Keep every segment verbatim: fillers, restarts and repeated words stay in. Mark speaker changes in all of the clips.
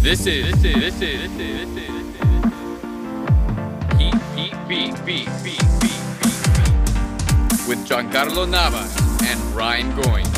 Speaker 1: This is this is this is this is this is this is Heat Heat Beat Beat Beat Beat Beat with Giancarlo Navas and Ryan Goins.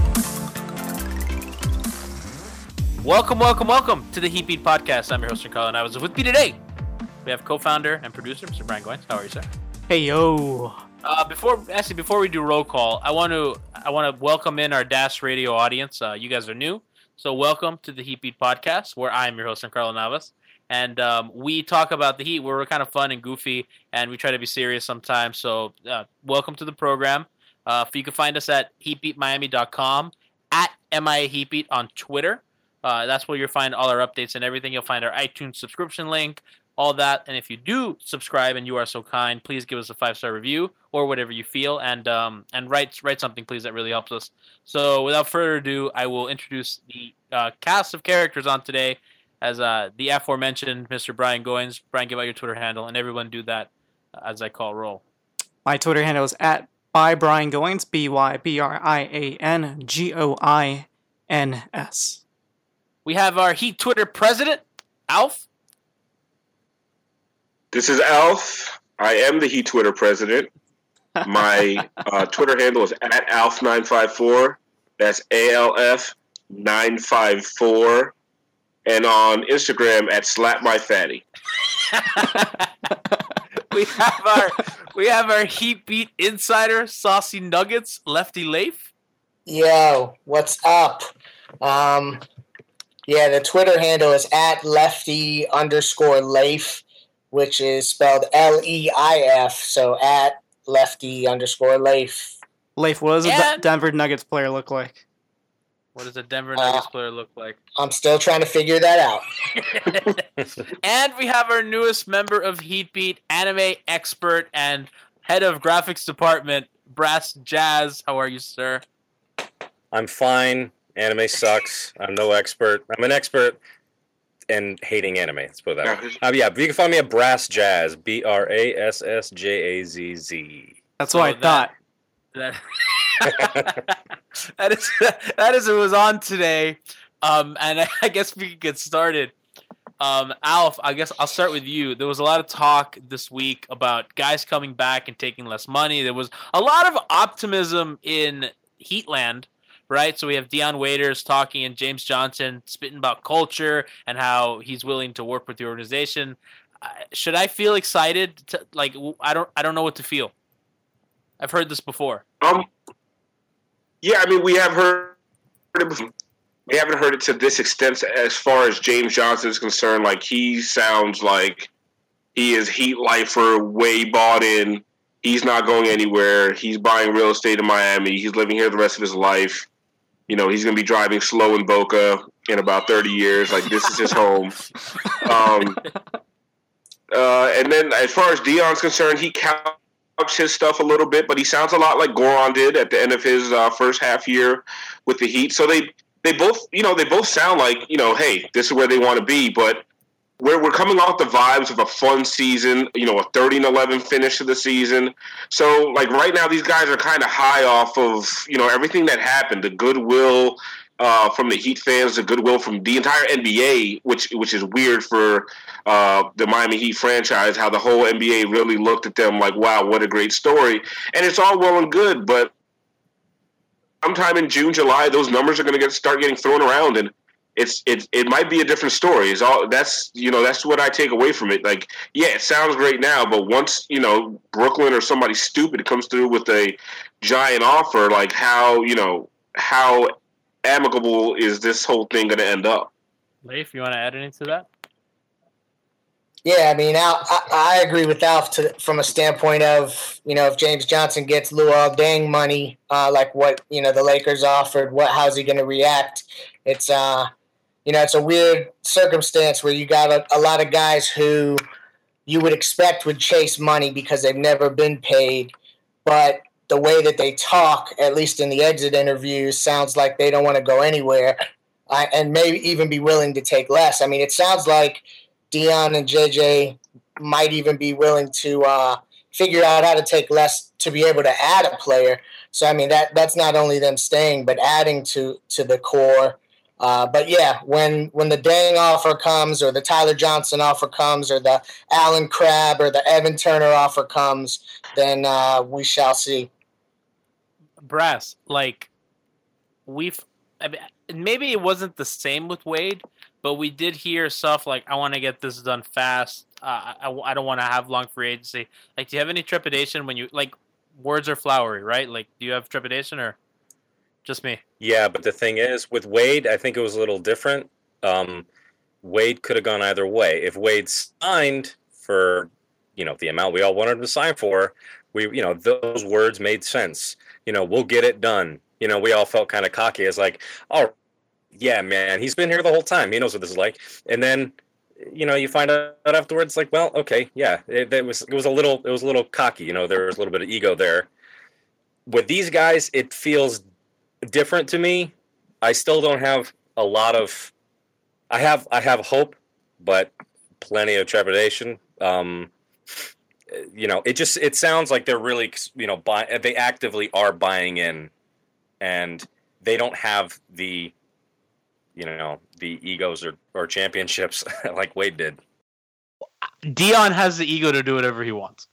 Speaker 2: Welcome, welcome, welcome to the Heat Beat Podcast. I'm your host, Giancarlo Navas. With me today, we have co-founder and producer, Mister Brian Goins. How are you, sir?
Speaker 3: Hey yo.
Speaker 2: Uh, before actually before we do roll call, I want to I want to welcome in our Dash Radio audience. Uh, you guys are new, so welcome to the Heat Beat Podcast, where I'm your host, Giancarlo Navas, and um, we talk about the Heat. We're kind of fun and goofy, and we try to be serious sometimes. So uh, welcome to the program. Uh, you can find us at heat beat miami dot com, at M I A Heatbeat on Twitter. Uh, that's where you'll find all our updates and everything. You'll find our iTunes subscription link, all that. And if you do subscribe and you are so kind, please give us a five-star review or whatever you feel, and um, and write write something, please. That really helps us. So without further ado, I will introduce the uh, cast of characters on today as uh, the aforementioned Mister Brian Goins. Brian, give out your Twitter handle, and everyone do that as I call roll.
Speaker 3: My Twitter handle is at by Brian Goins, B Y B R I A N G O I N S.
Speaker 2: We have our Heat Twitter president, Alf.
Speaker 4: This is Alf. I am the Heat Twitter president. My uh, Twitter handle is at Alf nine five four. That's A L F nine five four. And on Instagram at Slap My Fatty.
Speaker 2: we have our we have our Heat Beat insider, Saucy Nuggets, Lefty Leif.
Speaker 5: Yo, what's up? Um, yeah, the Twitter handle is at Lefty underscore Leif, which is spelled L E I F, so at Lefty underscore Leif.
Speaker 3: Leif, what does a
Speaker 2: And-
Speaker 3: D- Denver Nuggets player look like?
Speaker 2: What does a Denver Nuggets
Speaker 5: Uh,
Speaker 2: player look like?
Speaker 5: I'm still trying to figure that out.
Speaker 2: And we have our newest member of Heat Beat, anime expert and head of graphics department, Brass Jazz. How are you, sir?
Speaker 6: I'm fine. Anime sucks. I'm no expert. I'm an expert in hating anime. Let's put it that way. Uh, yeah, you can find me at Brass Jazz. B R A S S J A Z Z.
Speaker 3: That's what
Speaker 2: So
Speaker 3: I
Speaker 2: that-
Speaker 3: thought.
Speaker 2: That, that is that is what was on today. Um, and I guess we can get started. Um, Alf, I guess I'll start with you. There was a lot of talk this week about guys coming back and taking less money. There was a lot of optimism in Heatland, right? So we have Dion Waiters talking and James Johnson spitting about culture and how he's willing to work with the organization. Uh, should I feel excited? To, like I don't I don't know what to feel. I've heard this before.
Speaker 4: Um, yeah, I mean, we have heard it before. We haven't heard it to this extent as far as James Johnson is concerned. Like, he sounds like he is Heat lifer, way bought in. He's not going anywhere. He's buying real estate in Miami. He's living here the rest of his life. You know, he's going to be driving slow in Boca in about thirty years. Like, this is his home. Um, uh, and then as far as Dion's concerned, he counts his stuff a little bit, but he sounds a lot like Goran did at the end of his uh, first half year with the Heat. So they, they both, you know, they both sound like, you know, hey, this is where they want to be. But we're we're coming off the vibes of a fun season, you know, a thirty and eleven finish to the season. So like right now, these guys are kind of high off of, you know, everything that happened, the goodwill uh, from the Heat fans, the goodwill from the entire N B A, which which is weird for uh, the Miami Heat franchise, how the whole N B A really looked at them like, wow, what a great story. And it's all well and good, but sometime in June, July, those numbers are going to get start getting thrown around, and it's it it might be a different story. It's all that's you know that's what I take away from it. Like, yeah, it sounds great now, but once you know Brooklyn or somebody stupid comes through with a giant offer, like how you know how amicable is this whole thing going to end up?
Speaker 2: Leif, you want to add anything to that?
Speaker 5: Yeah, I mean, Al, I, I agree with Alf to, from a standpoint of, you know, if James Johnson gets Luol Deng money, uh, like what, you know, the Lakers offered, what, how's he going to react? It's, uh, you know, it's a weird circumstance where you got a, a lot of guys who you would expect would chase money because they've never been paid, but the way that they talk, at least in the exit interviews, sounds like they don't want to go anywhere uh, and maybe even be willing to take less. I mean, it sounds like Dion and J J might even be willing to uh, figure out how to take less to be able to add a player. So, I mean, that that's not only them staying, but adding to, to the core. Uh, but yeah, when when the Dang offer comes, or the Tyler Johnson offer comes, or the Alan Crabb or the Evan Turner offer comes, then uh, we shall see.
Speaker 2: Brass, like we've, I mean, maybe it wasn't the same with Wade, but we did hear stuff like, "I want to get this done fast. Uh, I, I don't want to have long free agency." Like, do you have any trepidation when you like words are flowery, right? Like, do you have trepidation or just me?
Speaker 6: Yeah, but the thing is, with Wade, I think it was a little different. Um, Wade could have gone either way. If Wade signed for, you know, the amount we all wanted him to sign for, we, you know, those words made sense. You know, we'll get it done. You know, we all felt kind of cocky as like, oh, yeah, man, he's been here the whole time. He knows what this is like. And then, you know, you find out afterwards, like, well, okay, yeah, it, it was it was a little it was a little cocky. You know, there was a little bit of ego there. With these guys, it feels different to me. I still don't have a lot of. I have I have hope, but plenty of trepidation. Um, you know, it just it sounds like they're really, you know, buy, they actively are buying in, and they don't have the, you know, the egos or, or championships like Wade did.
Speaker 2: Dion has the ego to do whatever he wants.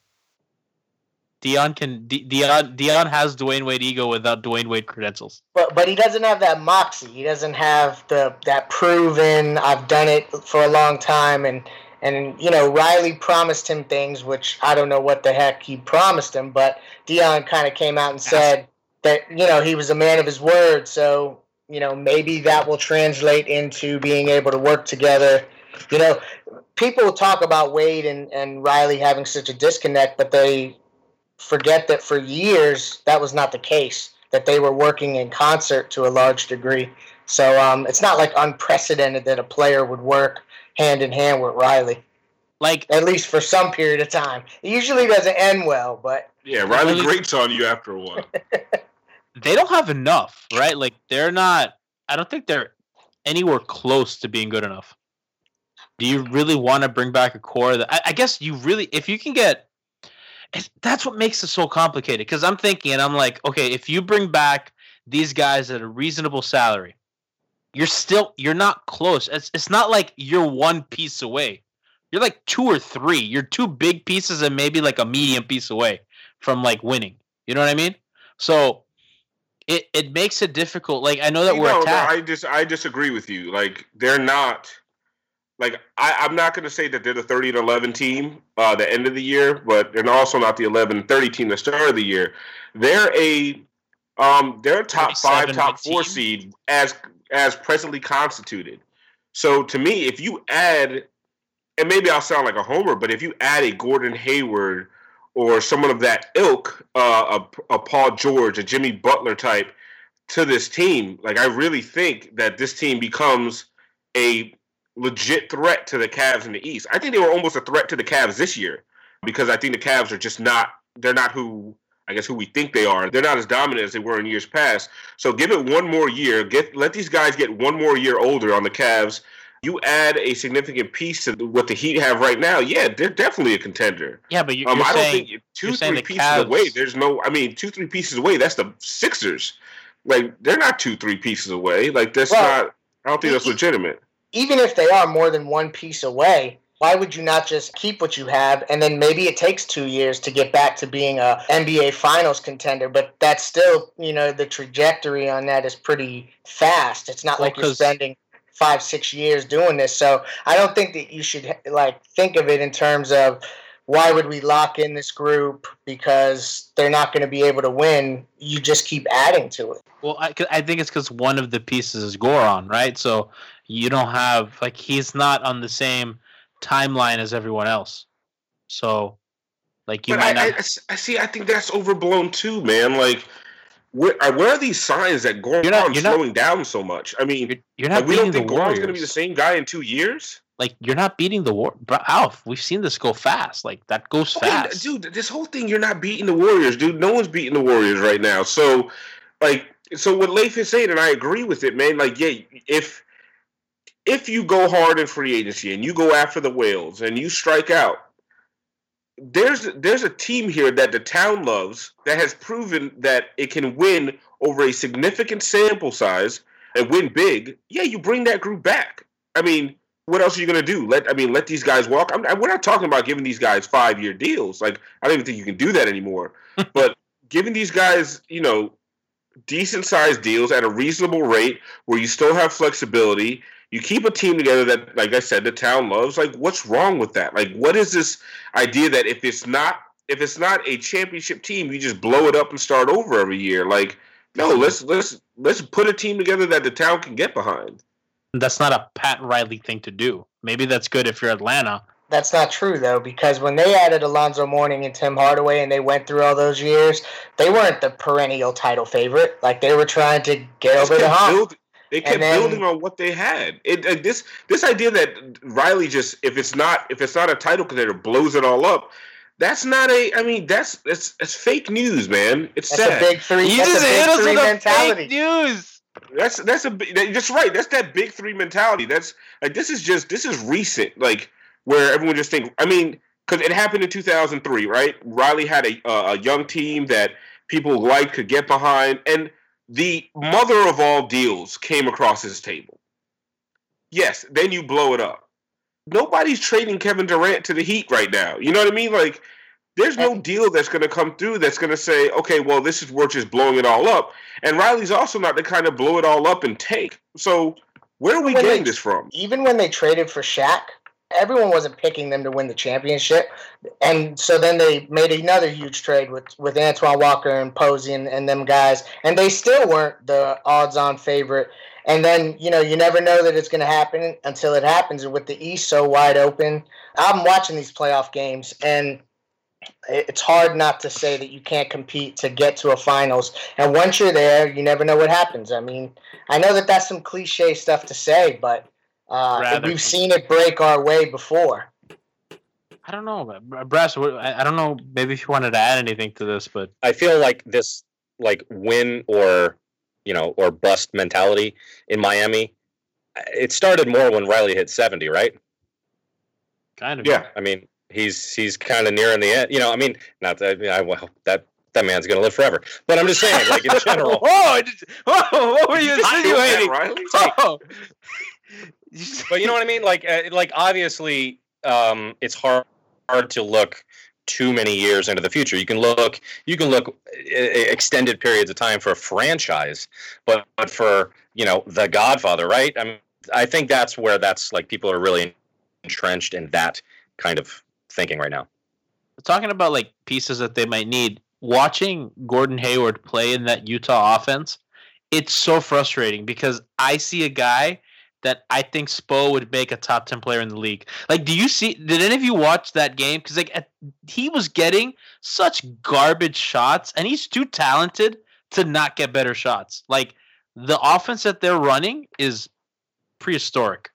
Speaker 2: Dion can D- Dion Dion has Dwayne Wade ego without Dwayne Wade credentials.
Speaker 5: But but he doesn't have that moxie. He doesn't have the that proven I've done it for a long time, and and you know Riley promised him things which I don't know what the heck he promised him, but Dion kind of came out and said that you know he was a man of his word, so you know maybe that will translate into being able to work together. You know, people talk about Wade and, and Riley having such a disconnect, but they forget that for years that was not the case, that they were working in concert to a large degree. So um, it's not like unprecedented that a player would work hand in hand with Riley.
Speaker 2: Like,
Speaker 5: at least for some period of time. It usually doesn't end well, but
Speaker 4: yeah, Riley grates on you after a while.
Speaker 2: They don't have enough, right? Like they're not. I don't think they're anywhere close to being good enough. Do you really want to bring back a core that I, I guess you really, if you can get, that's what makes it so complicated. Because I'm thinking, and I'm like, okay, if you bring back these guys at a reasonable salary, you're still, you're not close. It's it's not like you're one piece away. You're like two or three. You're two big pieces and maybe like a medium piece away from like winning. You know what I mean? So it it makes it difficult. Like I know that
Speaker 4: you
Speaker 2: we're
Speaker 4: know,
Speaker 2: attacked.
Speaker 4: I just I disagree with you. Like they're not. Like, I, I'm not going to say that they're the thirty and eleven team uh, the end of the year, but they're also not the eleven and thirty team the start of the year. They're a um, they're a top five, top four team. seed as as presently constituted. So to me, if you add, and maybe I'll sound like a homer, but if you add a Gordon Hayward or someone of that ilk, uh, a, a Paul George, a Jimmy Butler type to this team, like I really think that this team becomes a legit threat to the Cavs in the East. I think they were almost a threat to the Cavs this year because I think the Cavs are just not, they're not who, I guess, who we think they are. They're not as dominant as they were in years past. So give it one more year. Get Let these guys get one more year older on the Cavs. You add a significant piece to what the Heat have right now. Yeah, they're definitely a contender.
Speaker 2: Yeah, but you're,
Speaker 4: um,
Speaker 2: you're
Speaker 4: I don't
Speaker 2: saying,
Speaker 4: think two, three pieces Cavs... away. There's no, I mean, two, three pieces away. That's the Sixers. Like, they're not two, three pieces away. Like, that's well, not, I don't think that's legitimate.
Speaker 5: Even if they are more than one piece away, why would you not just keep what you have and then maybe it takes two years to get back to being a N B A Finals contender? But that's still, you know, the trajectory on that is pretty fast. It's not well, like you're spending five, six years doing this. So I don't think that you should like think of it in terms of why would we lock in this group because they're not going to be able to win. You just keep adding to it.
Speaker 2: Well, I, I think it's because one of the pieces is Goran, right? So you don't have, like, he's not on the same timeline as everyone else. So, like, you
Speaker 4: but
Speaker 2: might
Speaker 4: I,
Speaker 2: not.
Speaker 4: I, I see, I think that's overblown too, man. Like, where, where are these signs that Goran's slowing not, down so much? I mean,
Speaker 2: you're, you're not
Speaker 4: like, we don't think
Speaker 2: Goran's
Speaker 4: going to be the same guy in two years?
Speaker 2: Like, you're not beating the war, bro. Alf, we've seen this go fast. Like, that goes okay, fast,
Speaker 4: dude. This whole thing, you're not beating the Warriors, dude. No one's beating the Warriors right now. So, like, so what Leif is saying, and I agree with it, man. Like, yeah, if if you go hard in free agency and you go after the whales and you strike out, there's there's a team here that the town loves that has proven that it can win over a significant sample size. and win big, yeah, you bring that group back. I mean, what else are you going to do? Let I mean, let these guys walk. I'm, we're not talking about giving these guys five-year deals. Like, I don't even think you can do that anymore. But giving these guys, you know, decent-sized deals at a reasonable rate where you still have flexibility, you keep a team together that, like I said, the town loves. Like, what's wrong with that? Like, what is this idea that if it's not if it's not a championship team, you just blow it up and start over every year? Like, no, let's let's let's put a team together that the town can get behind.
Speaker 2: That's not a Pat Riley thing to do. Maybe that's good if you're Atlanta.
Speaker 5: That's not true, though, because when they added Alonzo Mourning and Tim Hardaway and they went through all those years, they weren't the perennial title favorite. Like, they were trying to get over the hump.
Speaker 4: Build, they kept then, building on what they had. It, uh, this this idea that Riley just, if it's not if it's not a title contender, blows it all up, that's not a, I mean, that's that's, that's fake news, man. It's
Speaker 5: that's
Speaker 4: sad.
Speaker 5: a big three,
Speaker 2: you
Speaker 5: that's
Speaker 2: just
Speaker 5: a
Speaker 2: hit
Speaker 5: big
Speaker 2: us
Speaker 5: three
Speaker 2: with
Speaker 5: mentality.
Speaker 2: Fake news.
Speaker 4: That's that's a that's right. That's that big three mentality. That's like this is just this is recent. Like where everyone just think. I mean, because it happened in two thousand three, right? Riley had a uh, a young team that people liked, could get behind, and the mother of all deals came across his table. Yes, then you blow it up. Nobody's trading Kevin Durant to the Heat right now. You know what I mean? Like, there's no deal that's going to come through that's going to say, okay, well, this is worth just blowing it all up. And Riley's also not the kind of blow it all up and take. So where are we when getting
Speaker 5: they,
Speaker 4: this from?
Speaker 5: Even when they traded for Shaq, everyone wasn't picking them to win the championship. And so then they made another huge trade with, with Antoine Walker and Posey and, and them guys. And they still weren't the odds-on favorite. And then, you know, you never know that it's going to happen until it happens. And with the East so wide open, I'm watching these playoff games, and it's hard not to say that you can't compete to get to a finals. And once you're there, you never know what happens. I mean, I know that that's some cliche stuff to say, but uh, we've seen it break our way before.
Speaker 2: I don't know, Brass. I don't know. Maybe if you wanted to add anything to this, but
Speaker 6: I feel like this, like win or you know or bust mentality in Miami. It started more when Riley hit seventy, right?
Speaker 2: Kind of.
Speaker 4: Yeah.
Speaker 6: I mean. He's he's kind of nearing the end, you know. I mean, not that I mean, I, well, that that man's gonna live forever. But I'm just saying, like in general.
Speaker 2: Whoa, whoa! What were you insinuating?
Speaker 6: Oh. But you know what I mean? Like, uh, like obviously, um, it's hard hard to look too many years into the future. You can look, you can look extended periods of time for a franchise, but but for you know the Godfather, right? I mean, I think that's where that's like people are really entrenched in that kind of thinking right now.
Speaker 2: Talking about like pieces that they might need, watching Gordon Hayward play in that Utah offense, it's so frustrating because I see a guy that I think Spo would make a top ten player in the league. Like, do you see, did any of you watch that game? Because like at, he was getting such garbage shots and he's too talented to not get better shots. Like the offense that they're running is prehistoric.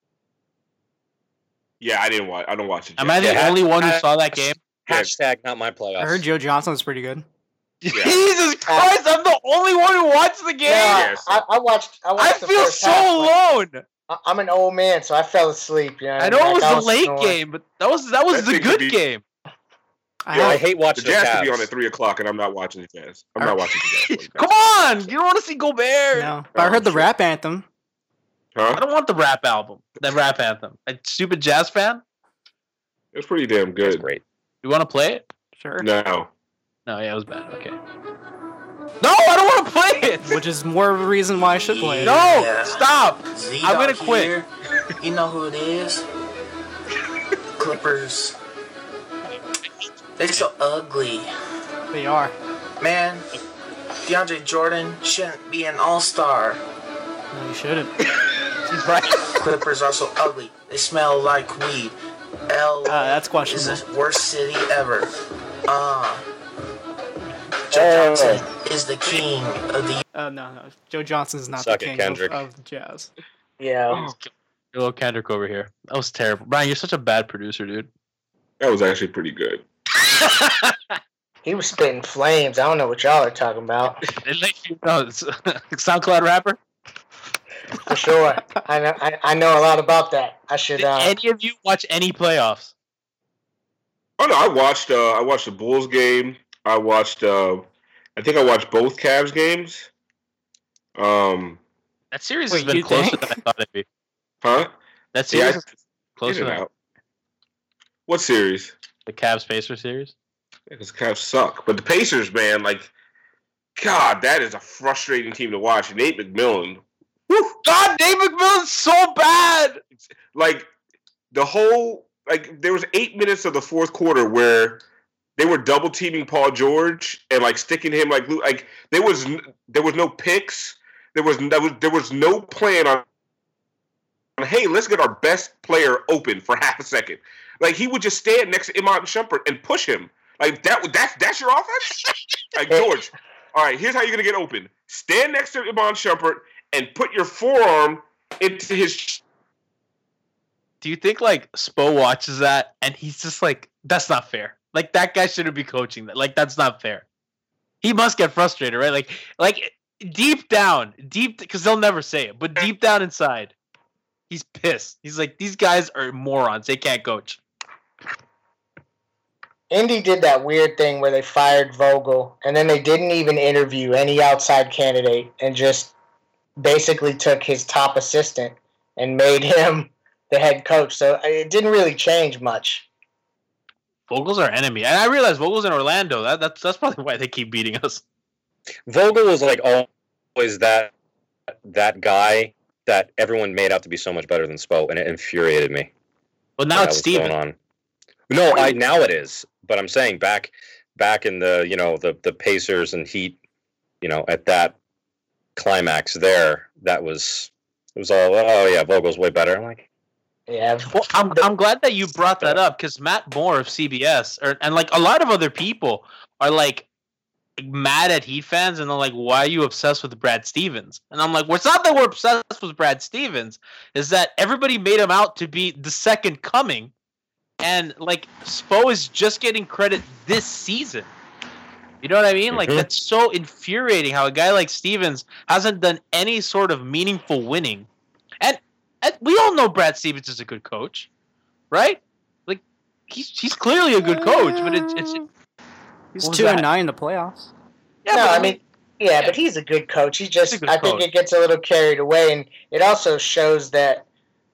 Speaker 4: Yeah, I didn't watch. I don't watch it.
Speaker 2: Am I the
Speaker 6: yeah,
Speaker 2: only one who
Speaker 6: hashtag,
Speaker 2: saw that game?
Speaker 6: Hashtag not my playoffs.
Speaker 3: I heard Joe Johnson was pretty good.
Speaker 2: Yeah. Jesus Christ! I'm the only one who watched the game.
Speaker 5: Yeah, yes. I, I watched. I, watched
Speaker 2: I
Speaker 5: the
Speaker 2: feel
Speaker 5: first
Speaker 2: so
Speaker 5: half,
Speaker 2: alone.
Speaker 5: I'm an old man, so I fell asleep. You know,
Speaker 2: I know
Speaker 5: like,
Speaker 2: it was
Speaker 5: I
Speaker 2: a
Speaker 5: was
Speaker 2: late
Speaker 5: snoring.
Speaker 2: game, but that was that was
Speaker 4: That
Speaker 2: the
Speaker 4: thing
Speaker 2: good
Speaker 4: could be-
Speaker 2: game.
Speaker 3: I,
Speaker 6: Yo, I
Speaker 3: have-
Speaker 6: hate watching
Speaker 4: The
Speaker 6: the
Speaker 4: Jazz
Speaker 6: Cavs.
Speaker 4: could be on at three o'clock, and I'm not watching the Jazz. I'm not watching the Jazz.
Speaker 2: Come on, you don't want to see Gobert.
Speaker 3: no, but I heard the
Speaker 4: sure.
Speaker 3: rap anthem.
Speaker 4: Huh?
Speaker 2: I don't want the rap album, the rap anthem. A stupid jazz fan.
Speaker 4: It was pretty damn
Speaker 6: That's
Speaker 4: good.
Speaker 6: great.
Speaker 2: You want to play it?
Speaker 3: Sure.
Speaker 4: No.
Speaker 2: No, yeah, it was bad. Okay. No, I don't want to play it.
Speaker 3: Which is more of a reason why I should play it.
Speaker 2: No,
Speaker 7: Yeah.
Speaker 2: stop.
Speaker 7: Z
Speaker 2: I'm gonna
Speaker 7: out
Speaker 2: quit.
Speaker 7: here. You know who it is? Clippers. They're so ugly.
Speaker 3: They are.
Speaker 7: Man, DeAndre Jordan shouldn't be an all-star.
Speaker 3: No, you shouldn't.
Speaker 2: He's right.
Speaker 7: Clippers are so ugly. They smell like weed. L
Speaker 3: Uh, that's
Speaker 7: is
Speaker 3: questionable.
Speaker 7: the worst city ever. Uh, Joe Johnson is the king of the
Speaker 3: Uh, no, no. Joe Johnson's not
Speaker 6: Suck
Speaker 3: the
Speaker 6: it,
Speaker 3: king of,
Speaker 6: Kendrick.
Speaker 3: of the Jazz.
Speaker 5: Yeah.
Speaker 2: Little Kendrick over here. That was terrible. Brian, you're such a bad producer, dude.
Speaker 4: That was actually pretty good.
Speaker 5: He was spitting flames. I don't know what y'all are talking about.
Speaker 2: It let you know, it's SoundCloud rapper.
Speaker 5: For sure. I know, I, I know a lot about that. I should.
Speaker 2: Did
Speaker 5: Uh,
Speaker 2: any of you watch any playoffs?
Speaker 4: Oh no, I watched. Uh, I watched the Bulls game. I watched. Uh, I think I watched both Cavs games. Um,
Speaker 2: That series
Speaker 3: Wait,
Speaker 2: has been
Speaker 3: you
Speaker 2: closer
Speaker 3: think?
Speaker 2: than I thought it'd be.
Speaker 4: Huh?
Speaker 2: That series
Speaker 4: Yeah,
Speaker 2: is closer than
Speaker 4: out. What series?
Speaker 2: the Cavs Pacers series.
Speaker 4: Because the Cavs suck. But the Pacers, man, like, God, that is a frustrating team to watch. Nate McMillan. Whew,
Speaker 2: God, Nate McMillan's so bad.
Speaker 4: like, the whole, like, there was eight minutes of the fourth quarter where they were double teaming Paul George and, like, sticking him, like, like there was there was no picks. There was, there was, there was no plan on, hey, let's get our best player open for half a second. Like, he would just stand next to Iman Shumpert and push him. Like, that, that's, that's your offense? Like, George, all right, here's how you're going to get open. Stand next to Iman Shumpert and put your forearm into his...
Speaker 2: Do you think, like, Spo watches that and he's just like, that's not fair. Like, that guy shouldn't be coaching that. Like, that's not fair. He must get frustrated, right? Like, like deep down, deep, because they'll never say it, but deep down inside, he's pissed. He's like, these guys are morons. They can't coach.
Speaker 5: Indy did that weird thing where they fired Vogel, and then they didn't even interview any outside candidate and just basically took his top assistant and made him the head coach. So it didn't really change much.
Speaker 2: Vogel's our enemy. And I realize Vogel's in Orlando. That, that's that's probably why they keep beating us.
Speaker 6: Vogel was like always that that guy that everyone made out to be so much better than Spo, and it infuriated me.
Speaker 2: Well, now it's Steven.
Speaker 6: On. No, I now it is. But I'm saying back back in the, you know, the, the Pacers and Heat, you know, at that climax there, that was it was all, oh yeah, Vogel's way better. I'm like,
Speaker 5: yeah.
Speaker 2: Well, I'm I'm glad that you brought that up because Matt Moore of C B S or, and like a lot of other people are like mad at Heat fans and they're like, why are you obsessed with Brad Stevens? And I'm like, well, it's not that we're obsessed with Brad Stevens, is that everybody made him out to be the second coming. And, like, Spo is just getting credit this season. You know what I mean? Like,
Speaker 6: Mm-hmm.
Speaker 2: that's so infuriating how a guy like Stevens hasn't done any sort of meaningful winning. And, and we all know Brad Stevens is a good coach, right? Like, he's he's clearly a good coach, but it's... it's
Speaker 3: He's
Speaker 2: what was
Speaker 3: two and
Speaker 2: that?
Speaker 3: nine in the playoffs.
Speaker 2: Yeah,
Speaker 5: no,
Speaker 2: but
Speaker 5: I mean, yeah, but he's a good coach. He just,
Speaker 2: He's a good
Speaker 5: I think
Speaker 2: coach.
Speaker 5: it gets a little carried away, and it also shows that,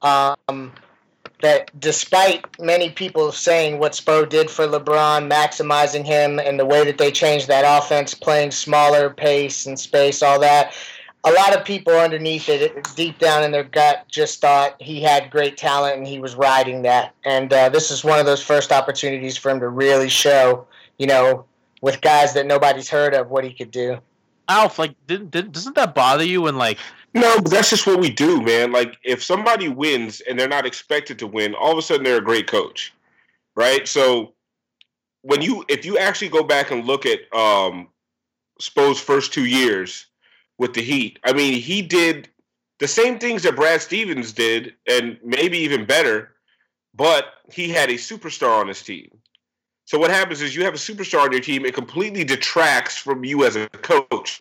Speaker 5: um, that despite many people saying what Spo did for LeBron, maximizing him, and the way that they changed that offense, playing smaller pace and space, all that, a lot of people underneath it, deep down in their gut, just thought he had great talent and he was riding that. And uh, this is one of those first opportunities for him to really show, you know, with guys that nobody's heard of, what he could do.
Speaker 2: Alf, like, didn't, didn't, doesn't that bother you when, like...
Speaker 4: No, but that's just what we do, man. Like, if somebody wins and they're not expected to win, all of a sudden they're a great coach, right? So when you, if you actually go back and look at um, Spo's first two years with the Heat, I mean, he did the same things that Brad Stevens did, and maybe even better, but he had a superstar on his team. So what happens is you have a superstar on your team, it completely detracts from you as a coach.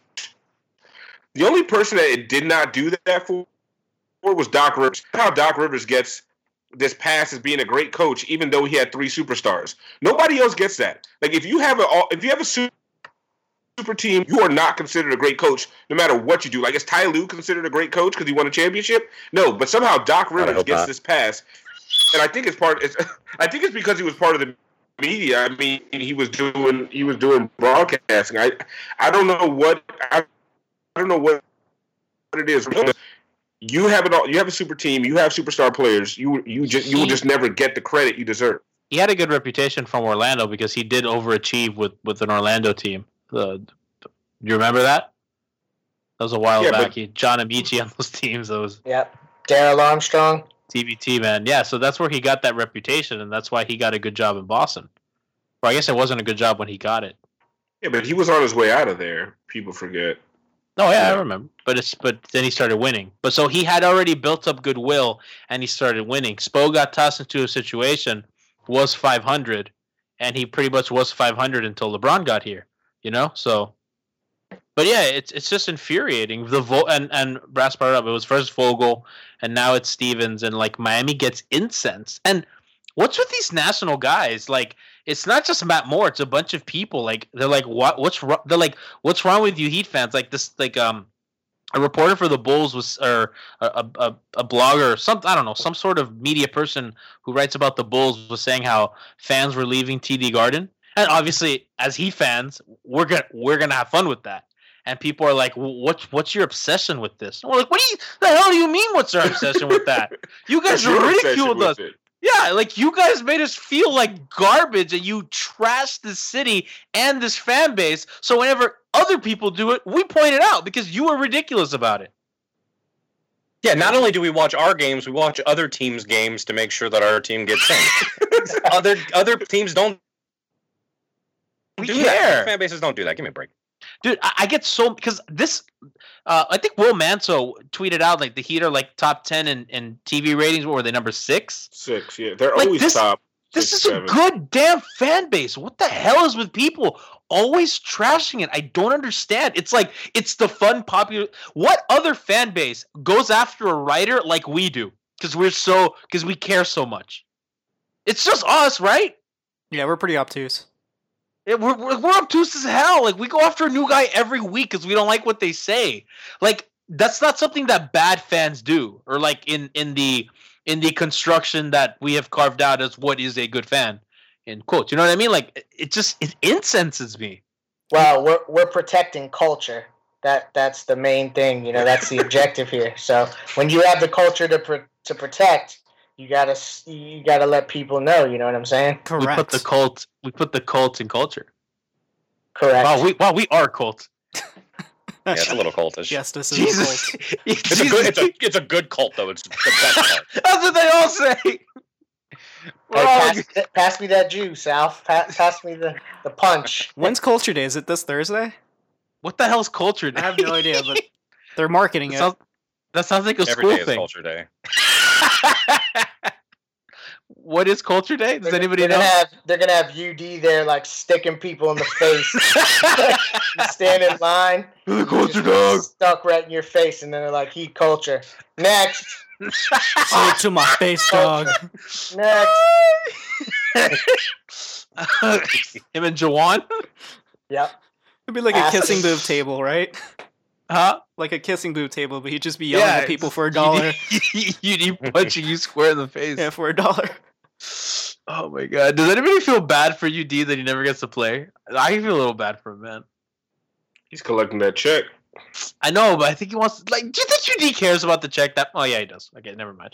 Speaker 4: The only person that it did not do that for was Doc Rivers. How Doc Rivers gets this pass as being a great coach, even though he had three superstars. Nobody else gets that. Like if you have a if you have a super team, you are not considered a great coach, no matter what you do. Like is Ty Lue considered a great coach because he won a championship? No, but somehow Doc Rivers gets
Speaker 6: not.
Speaker 4: this pass, and I think it's part. It's, I think it's because he was part of the media. I mean, he was doing he was doing broadcasting. I I don't know what. I, I don't know what it is. You have it all. You have a super team. You have superstar players. You you just you will just never get the credit you deserve.
Speaker 2: He had a good reputation from Orlando because he did overachieve with, with an Orlando team. Uh, you remember that? That was a while
Speaker 4: Yeah,
Speaker 2: back.
Speaker 4: but-
Speaker 2: He, John Amici on those teams. That was
Speaker 5: Yep. Darryl Armstrong.
Speaker 2: T B T, man. Yeah, so that's where he got that reputation, and that's why he got a good job in Boston. Or I guess it wasn't a good job when he got it.
Speaker 4: Yeah, but he was on his way out of there. People forget.
Speaker 2: No, yeah,
Speaker 4: Yeah.
Speaker 2: I remember. But it's but then he started winning. But so he had already built up goodwill and he started winning. Spo got tossed into a situation, was five hundred, and he pretty much was five hundred until LeBron got here. You know? So but yeah, it's it's just infuriating. The vo- and and Brass brought it up. It was first Vogel, and now it's Stevens, and like Miami gets incensed. And what's with these national guys? Like, it's not just Matt Moore; it's a bunch of people. Like, they're like, "What? What's wrong?" They're like, "What's wrong with you, Heat fans?" Like this, like um, a reporter for the Bulls was, or a, a a blogger, or some I don't know, some sort of media person who writes about the Bulls was saying how fans were leaving T D Garden, and obviously as Heat fans, we're gonna we're gonna have fun with that. And people are like, "What's what's your obsession with this?" And we're like, "What do you the hell do you mean? What's our obsession with that? You guys ridiculed us." It. Yeah, like you guys made us feel like garbage, and you trashed the city and this fan base. So whenever other people do it, we point it out because you were ridiculous about it.
Speaker 6: Yeah, not only do we watch our games, we watch other teams' games to make sure that our team gets in. other other teams don't
Speaker 2: we
Speaker 6: do
Speaker 2: care.
Speaker 6: that. Fan bases don't do that. Give me a break.
Speaker 2: Dude, I, I get so because this, uh, I think Will Manso tweeted out like the Heat are like top ten in, in T V ratings. What were they, number six?
Speaker 4: Six, yeah, they're
Speaker 2: like
Speaker 4: always
Speaker 2: this,
Speaker 4: top.
Speaker 2: This
Speaker 4: six,
Speaker 2: is
Speaker 4: seven.
Speaker 2: a good damn fan base. What the hell is with people always trashing it? I don't understand. It's like it's the fun, popular. What other fan base goes after a writer like we do? Because we're so because we care so much. It's just us, right?
Speaker 3: Yeah, we're pretty obtuse.
Speaker 2: It, we're, we're we're obtuse as hell. Like we go after a new guy every week because we don't like what they say. Like that's not something that bad fans do, or like in, in the in the construction that we have carved out as what is a good fan, in quotes. You know what I mean? Like it just it incenses me.
Speaker 5: Well, we're we're protecting culture. That that's the main thing. You know, that's the objective here. So when you have the culture to pro- to protect. You gotta, you gotta let people know. You know what I'm saying?
Speaker 3: Correct.
Speaker 2: We put the cult. We put the cult in culture.
Speaker 5: Correct.
Speaker 2: Wow, we wow we are cult.
Speaker 6: Yeah, it's a little cultish.
Speaker 3: Yes, this is
Speaker 2: Jesus,
Speaker 3: a cult.
Speaker 6: It's a good. It's a, it's a good cult though. It's the best cult.
Speaker 2: That's what they all say.
Speaker 5: Hey, pass, pass me that juice, Alf. Pa- pass me the, the punch.
Speaker 3: When's Culture Day? Is it this Thursday?
Speaker 2: What the hell's culture?
Speaker 3: I have no idea, but they're marketing
Speaker 2: that
Speaker 3: it.
Speaker 2: sounds, that sounds like a
Speaker 6: Every
Speaker 2: school
Speaker 6: day is
Speaker 2: thing.
Speaker 6: Culture Day.
Speaker 2: What is Culture Day? Does
Speaker 5: they're,
Speaker 2: anybody
Speaker 5: they're
Speaker 2: know?
Speaker 5: Gonna have, they're gonna have U D there, like sticking people in the face. You stand in line.
Speaker 2: The culture
Speaker 5: just
Speaker 2: dog.
Speaker 5: Stuck right in your face, and then they're like, "Heat culture." Next.
Speaker 3: Say it to my face, dog.
Speaker 5: Next.
Speaker 2: Him and Jawan?
Speaker 5: Yep.
Speaker 3: It'd be like a
Speaker 5: Asses.
Speaker 3: kissing booth table, right?
Speaker 2: Huh?
Speaker 3: Like a kissing booth table, but he'd just be yelling at people for a dollar.
Speaker 2: You'd be punching you square in the face.
Speaker 3: Yeah, for a dollar.
Speaker 2: Oh my god. Does anybody feel bad for U D that he never gets to play? I feel a little bad for him, man.
Speaker 4: He's collecting that check.
Speaker 2: I know, but I think he wants like do you think U D cares about the check that oh yeah he does. Okay, never mind.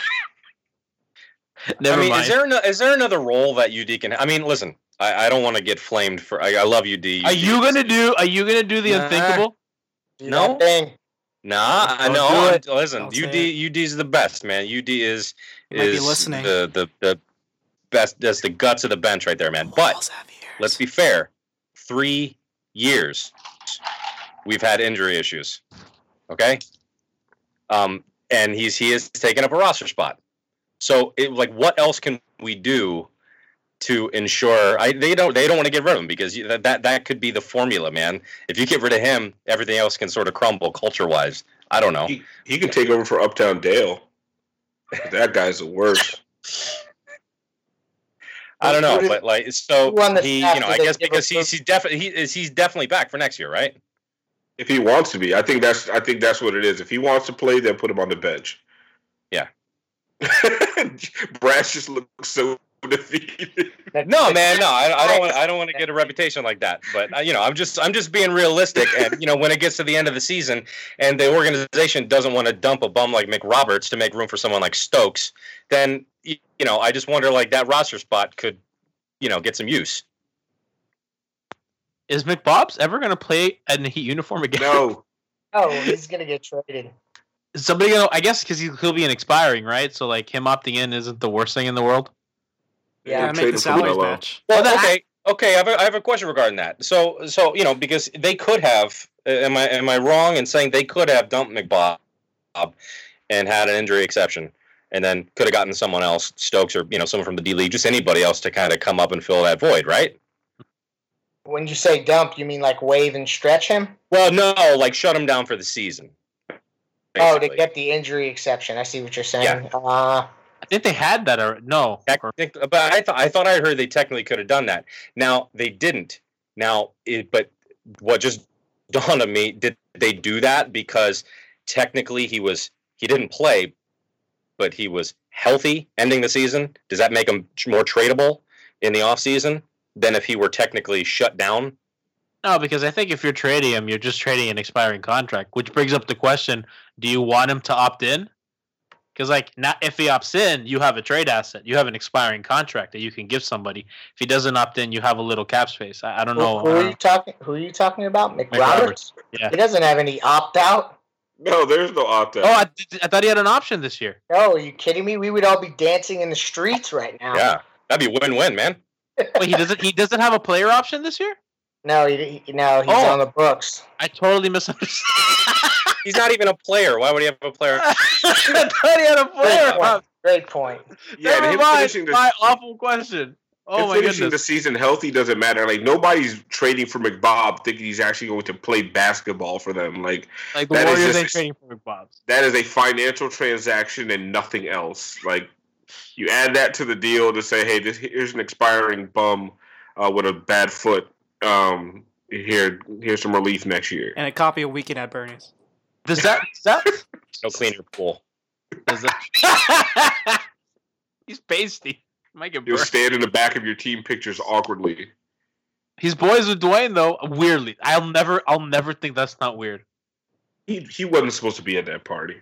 Speaker 2: never
Speaker 6: I mean,
Speaker 2: mind.
Speaker 6: is there an, is there another role that U D can? I mean, listen, I, I don't want to get flamed for. I, I love U D.
Speaker 2: Are you gonna do are you gonna do the
Speaker 6: Nah.
Speaker 2: unthinkable?
Speaker 5: Do
Speaker 6: No.
Speaker 5: that thing.
Speaker 6: Nah, I
Speaker 2: Don't
Speaker 6: know.
Speaker 2: do
Speaker 6: I'm-
Speaker 2: it.
Speaker 6: Listen,
Speaker 3: Don't say
Speaker 6: U D U D's the best, man. U D is
Speaker 3: Might be
Speaker 6: is
Speaker 3: listening.
Speaker 6: the the the best. That's the guts of the bench right there, man. But
Speaker 3: Walls have ears.
Speaker 6: let's be fair. Three years we've had injury issues. Okay. Um, and he's he is taking up a roster spot. So, it, like, what else can we do to ensure? I they don't they don't want to get rid of him because you, that, that that could be the formula, man. If you get rid of him, everything else can sort of crumble culture wise. I don't know.
Speaker 4: He, he can take over for Uptown Dale. That guy's the worst.
Speaker 6: I don't know, but like so
Speaker 5: Who on the
Speaker 6: he,
Speaker 5: staff
Speaker 6: you know,
Speaker 5: do
Speaker 6: I
Speaker 5: they
Speaker 6: guess
Speaker 5: give
Speaker 6: because
Speaker 5: a
Speaker 6: he's he's definitely he is he's definitely back for next year, right?
Speaker 4: If he wants to be, I think that's I think that's what it is. If he wants to play, then put him on the bench.
Speaker 6: Yeah.
Speaker 4: Brass just looks so defeated.
Speaker 6: No, man, no, I, I don't want I don't want to get a reputation like that. But uh, you know, I'm just I'm just being realistic. And you know, when it gets to the end of the season, and the organization doesn't want to dump a bum like McRoberts to make room for someone like Stokes, then you, you know, I just wonder like that roster spot could, you know, get some use.
Speaker 2: Is McBob's ever gonna play in the Heat uniform again?
Speaker 4: No.
Speaker 5: Oh, he's gonna get traded.
Speaker 2: Is somebody gonna I guess because he'll be an expiring, right? So like him opting in isn't the worst thing in the world.
Speaker 5: Yeah,
Speaker 3: Gotta
Speaker 4: trade
Speaker 3: make
Speaker 4: him
Speaker 3: the
Speaker 4: for
Speaker 3: salaries
Speaker 4: Melo.
Speaker 3: match.
Speaker 6: Well,
Speaker 2: Well,
Speaker 6: okay, okay. I have, a, I have a question regarding that. So, so you know, because they could have. uh, Am I am I wrong in saying they could have dumped McBob and had an injury exception, and then could have gotten someone else, Stokes or you know someone from the D League, just anybody else to kind of come up and fill that void, right?
Speaker 5: When you say dump, you mean like wave and stretch him?
Speaker 6: Well, no, like shut him down for the season.
Speaker 5: Oh, to
Speaker 6: basically.
Speaker 5: get the injury exception. I see what you're saying. Uh,
Speaker 2: I think they had that or no. Or-
Speaker 6: Technic- but I thought I thought I heard they technically could have done that. Now they didn't. Now, it, but what just dawn on me. Did they do that because technically he was he didn't play, but he was healthy ending the season? Does that make him more tradable in the offseason than if he were technically shut down?
Speaker 2: No, because I think if you're trading him, you're just trading an expiring contract, which brings up the question, do you want him to opt in? Because, like, not if he opts in, you have a trade asset. You have an expiring contract that you can give somebody. If he doesn't opt in, you have a little cap space. I, I don't
Speaker 5: who,
Speaker 2: know.
Speaker 5: Who are you talking? Who are you talking about? McRoberts?
Speaker 2: McRoberts. Yeah.
Speaker 5: He doesn't have any opt out.
Speaker 4: No, there's no opt out.
Speaker 2: Oh, I, I thought he had an option this year.
Speaker 5: No, are you kidding me? We would all be dancing in the streets right now.
Speaker 6: Yeah, that'd be win-win, man.
Speaker 2: Wait, he doesn't. He doesn't have a player option this year?
Speaker 5: No, he, he no, he's
Speaker 2: Oh.
Speaker 5: on the books.
Speaker 2: I totally misunderstood.
Speaker 6: He's not even a player. Why would he have a player?
Speaker 2: I thought he had a player
Speaker 5: Great point.
Speaker 2: option.
Speaker 5: Great point.
Speaker 4: Yeah,
Speaker 2: Never
Speaker 4: and him
Speaker 2: mind.
Speaker 4: finishing the,
Speaker 2: My awful question. Oh
Speaker 4: him
Speaker 2: my
Speaker 4: finishing
Speaker 2: goodness.
Speaker 4: the season healthy doesn't matter. Like nobody's trading for McBob thinking he's actually going to play basketball for them. Like
Speaker 2: Like the
Speaker 4: that is
Speaker 2: Warriors
Speaker 4: just-
Speaker 2: ain't trading for McBobs.
Speaker 4: that is a financial transaction and nothing else. Like you add that to the deal to say, hey, this here's an expiring bum uh, with a bad foot. Um, here, here's some relief next year.
Speaker 3: And a copy of Weekend at Bernie's.
Speaker 2: Does that? Does that?
Speaker 6: Go clean your pool.
Speaker 2: Does that He's pasty. Might get
Speaker 4: You'll
Speaker 2: burned.
Speaker 4: stand in the back of your team pictures awkwardly.
Speaker 2: He's boys with Dwayne though. Weirdly, I'll never. I'll never think that's not weird.
Speaker 4: He he wasn't supposed to be at that party.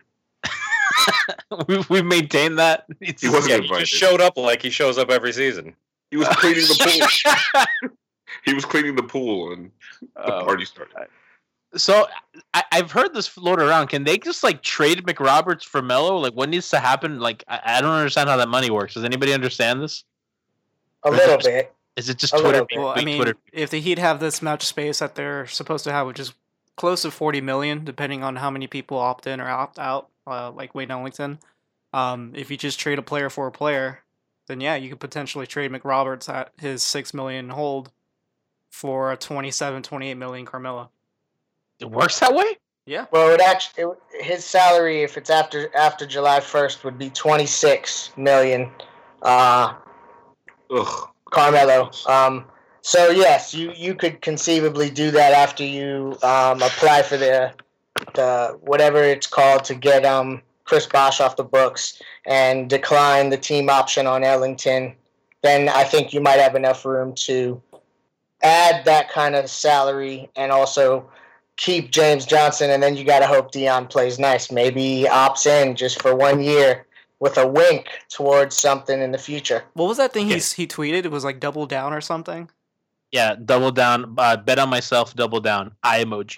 Speaker 2: we've, we've maintained that. It's
Speaker 4: He wasn't
Speaker 6: Yeah, he
Speaker 4: invited.
Speaker 6: just showed up like he shows up every season.
Speaker 4: He was cleaning the pool. He was cleaning the pool, and the
Speaker 2: Oh.
Speaker 4: party started.
Speaker 2: So I, I've heard this float around. Can they just like trade McRoberts for Melo? Like what needs to happen? Like I, I don't understand how that money works. Does anybody understand this?
Speaker 5: A little bit.
Speaker 2: Is it just
Speaker 5: A
Speaker 2: Twitter?
Speaker 5: little
Speaker 2: being
Speaker 5: bit.
Speaker 3: Well, I
Speaker 2: big
Speaker 3: mean,
Speaker 2: Twitter?
Speaker 3: if the Heat have this much space that they're supposed to have, which is close to forty million, depending on how many people opt in or opt out, uh, like Wade Ellington, um, if you just trade a player for a player, then yeah, you could potentially trade McRoberts at his six million hold for a twenty-seven, twenty-eight million Carmelo.
Speaker 2: It works that way.
Speaker 3: Yeah.
Speaker 5: Well, it would actually it, would- his salary, if it's after after July first, would be twenty six million. Uh,
Speaker 4: Ugh.
Speaker 5: Carmelo. Um, so yes, you, you could conceivably do that after you um, apply for the the whatever it's called to get um, Chris Bosh off the books and decline the team option on Ellington. Then I think you might have enough room to add that kind of salary and also keep James Johnson. And then you got to hope Dion plays nice. Maybe he opts in just for one year with a wink towards something in the future.
Speaker 3: What was that thing
Speaker 2: Okay.
Speaker 3: he he tweeted? It was like double down or something.
Speaker 2: Yeah, double down. Uh, bet on myself. Double down. Eye emoji.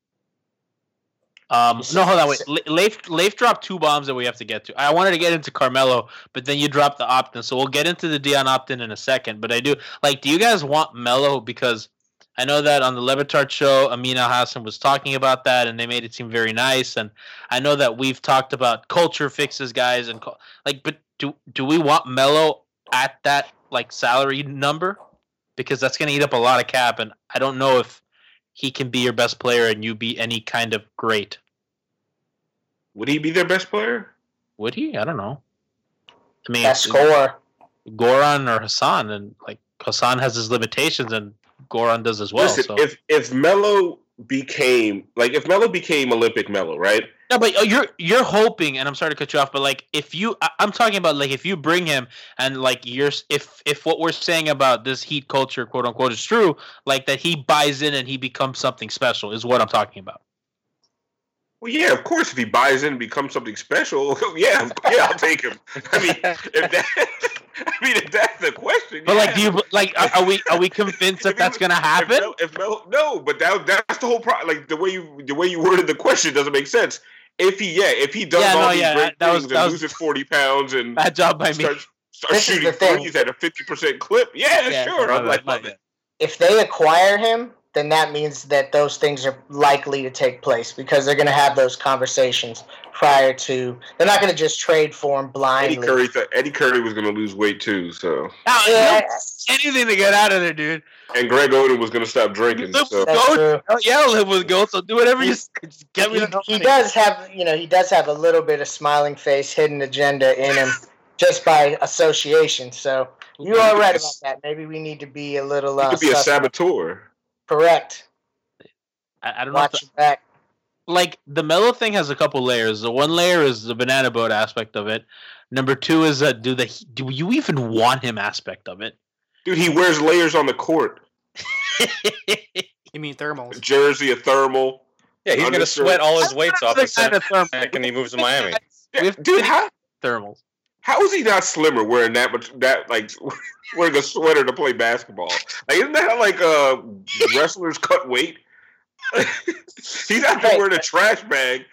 Speaker 2: Um, no, hold on, wait. Le- Leif, Leif dropped two bombs that we have to get to. I wanted to get into Carmelo, but then you dropped the opt-in, so we'll get into the Dion opt-in in a second. But I do like. Do you guys want Melo? Because I know that on the Levitard show, Amin Al Hassan was talking about that, and they made it seem very nice. And I know that we've talked about culture fixes, guys, and co- like. But do do we want Melo at that like salary number? Because that's going to eat up a lot of cap, and I don't know if he can be your best player and you be any kind of great.
Speaker 4: Would he be their best player?
Speaker 2: Would he? I don't know. I mean,
Speaker 5: Best scorer.
Speaker 2: Goran or Hassan, and like Hassan has his limitations, and Goran does as well.
Speaker 4: Listen,
Speaker 2: so.
Speaker 4: if if Melo became like if Melo became Olympic Melo, right?
Speaker 2: No, but uh, you're you're hoping, and I'm sorry to cut you off, but like if you, I- I'm talking about like if you bring him, and like you're, if if what we're saying about this Heat culture, quote unquote, is true, like that he buys in and he becomes something special, is what I'm talking about.
Speaker 4: Well, yeah, of course. If he buys in and becomes something special, yeah, yeah, I'll take him. I mean, if that, I mean, if that's the question.
Speaker 2: But
Speaker 4: yeah.
Speaker 2: like, do you like? Are, are we are we convinced that
Speaker 4: If he
Speaker 2: that's
Speaker 4: was-
Speaker 2: gonna happen?
Speaker 4: If Melo, if Melo, no, but that that's the whole problem. Like the way you the way you worded the question doesn't make sense. If he, yeah, if he does
Speaker 2: Yeah,
Speaker 4: all
Speaker 2: no,
Speaker 4: these
Speaker 2: yeah,
Speaker 4: great
Speaker 2: that was-
Speaker 4: things
Speaker 2: that
Speaker 4: and
Speaker 2: was-
Speaker 4: loses forty pounds and
Speaker 2: Bad job by me.
Speaker 4: starts, starts
Speaker 5: This is
Speaker 4: shooting
Speaker 5: the thing.
Speaker 4: threes at a fifty percent clip, yeah,
Speaker 2: Yeah,
Speaker 4: sure,
Speaker 2: my
Speaker 4: I'm like,
Speaker 2: bad, my
Speaker 4: love
Speaker 2: bad.
Speaker 4: it.
Speaker 5: If they acquire him, then that means that those things are likely to take place because they're going to have those conversations prior to. They're not going to just trade for him
Speaker 4: Eddie
Speaker 5: blindly.
Speaker 4: Curry, th- Eddie Curry was going to lose weight too, so
Speaker 2: No,
Speaker 5: Yeah.
Speaker 2: anything to get out of there, dude.
Speaker 4: and Greg Oden was going to stop drinking.
Speaker 2: Live
Speaker 4: So
Speaker 2: with
Speaker 5: That's
Speaker 2: goat.
Speaker 5: true.
Speaker 2: Oh, yeah, I'll live with goat. So do whatever you s- just get me.
Speaker 5: He,
Speaker 2: the
Speaker 5: he
Speaker 2: money.
Speaker 5: does have, you know, he does have a little bit of smiling face, hidden agenda in him, just by association. So you are right about that. Maybe we need to be a little.
Speaker 4: he
Speaker 5: Uh,
Speaker 4: could be a
Speaker 5: suspect.
Speaker 4: saboteur.
Speaker 5: Correct.
Speaker 2: I, I don't know.
Speaker 5: Watch
Speaker 2: if the,
Speaker 5: your back.
Speaker 2: Like the Melo thing has a couple layers. The one layer is the banana boat aspect of it. Number two is a do the do you even want him aspect of it?
Speaker 4: Dude, he wears layers on the court.
Speaker 3: You mean thermals?
Speaker 4: A jersey, a thermal.
Speaker 6: Yeah, he's gonna sweat all his weights off the
Speaker 2: kind of thermal.
Speaker 6: and he moves to Miami.
Speaker 4: Yeah, dude, how
Speaker 2: thermals?
Speaker 4: how is he not slimmer wearing that much that like wearing a sweater to play basketball? Like, isn't that how like uh wrestlers cut weight? He's out there wearing a trash bag,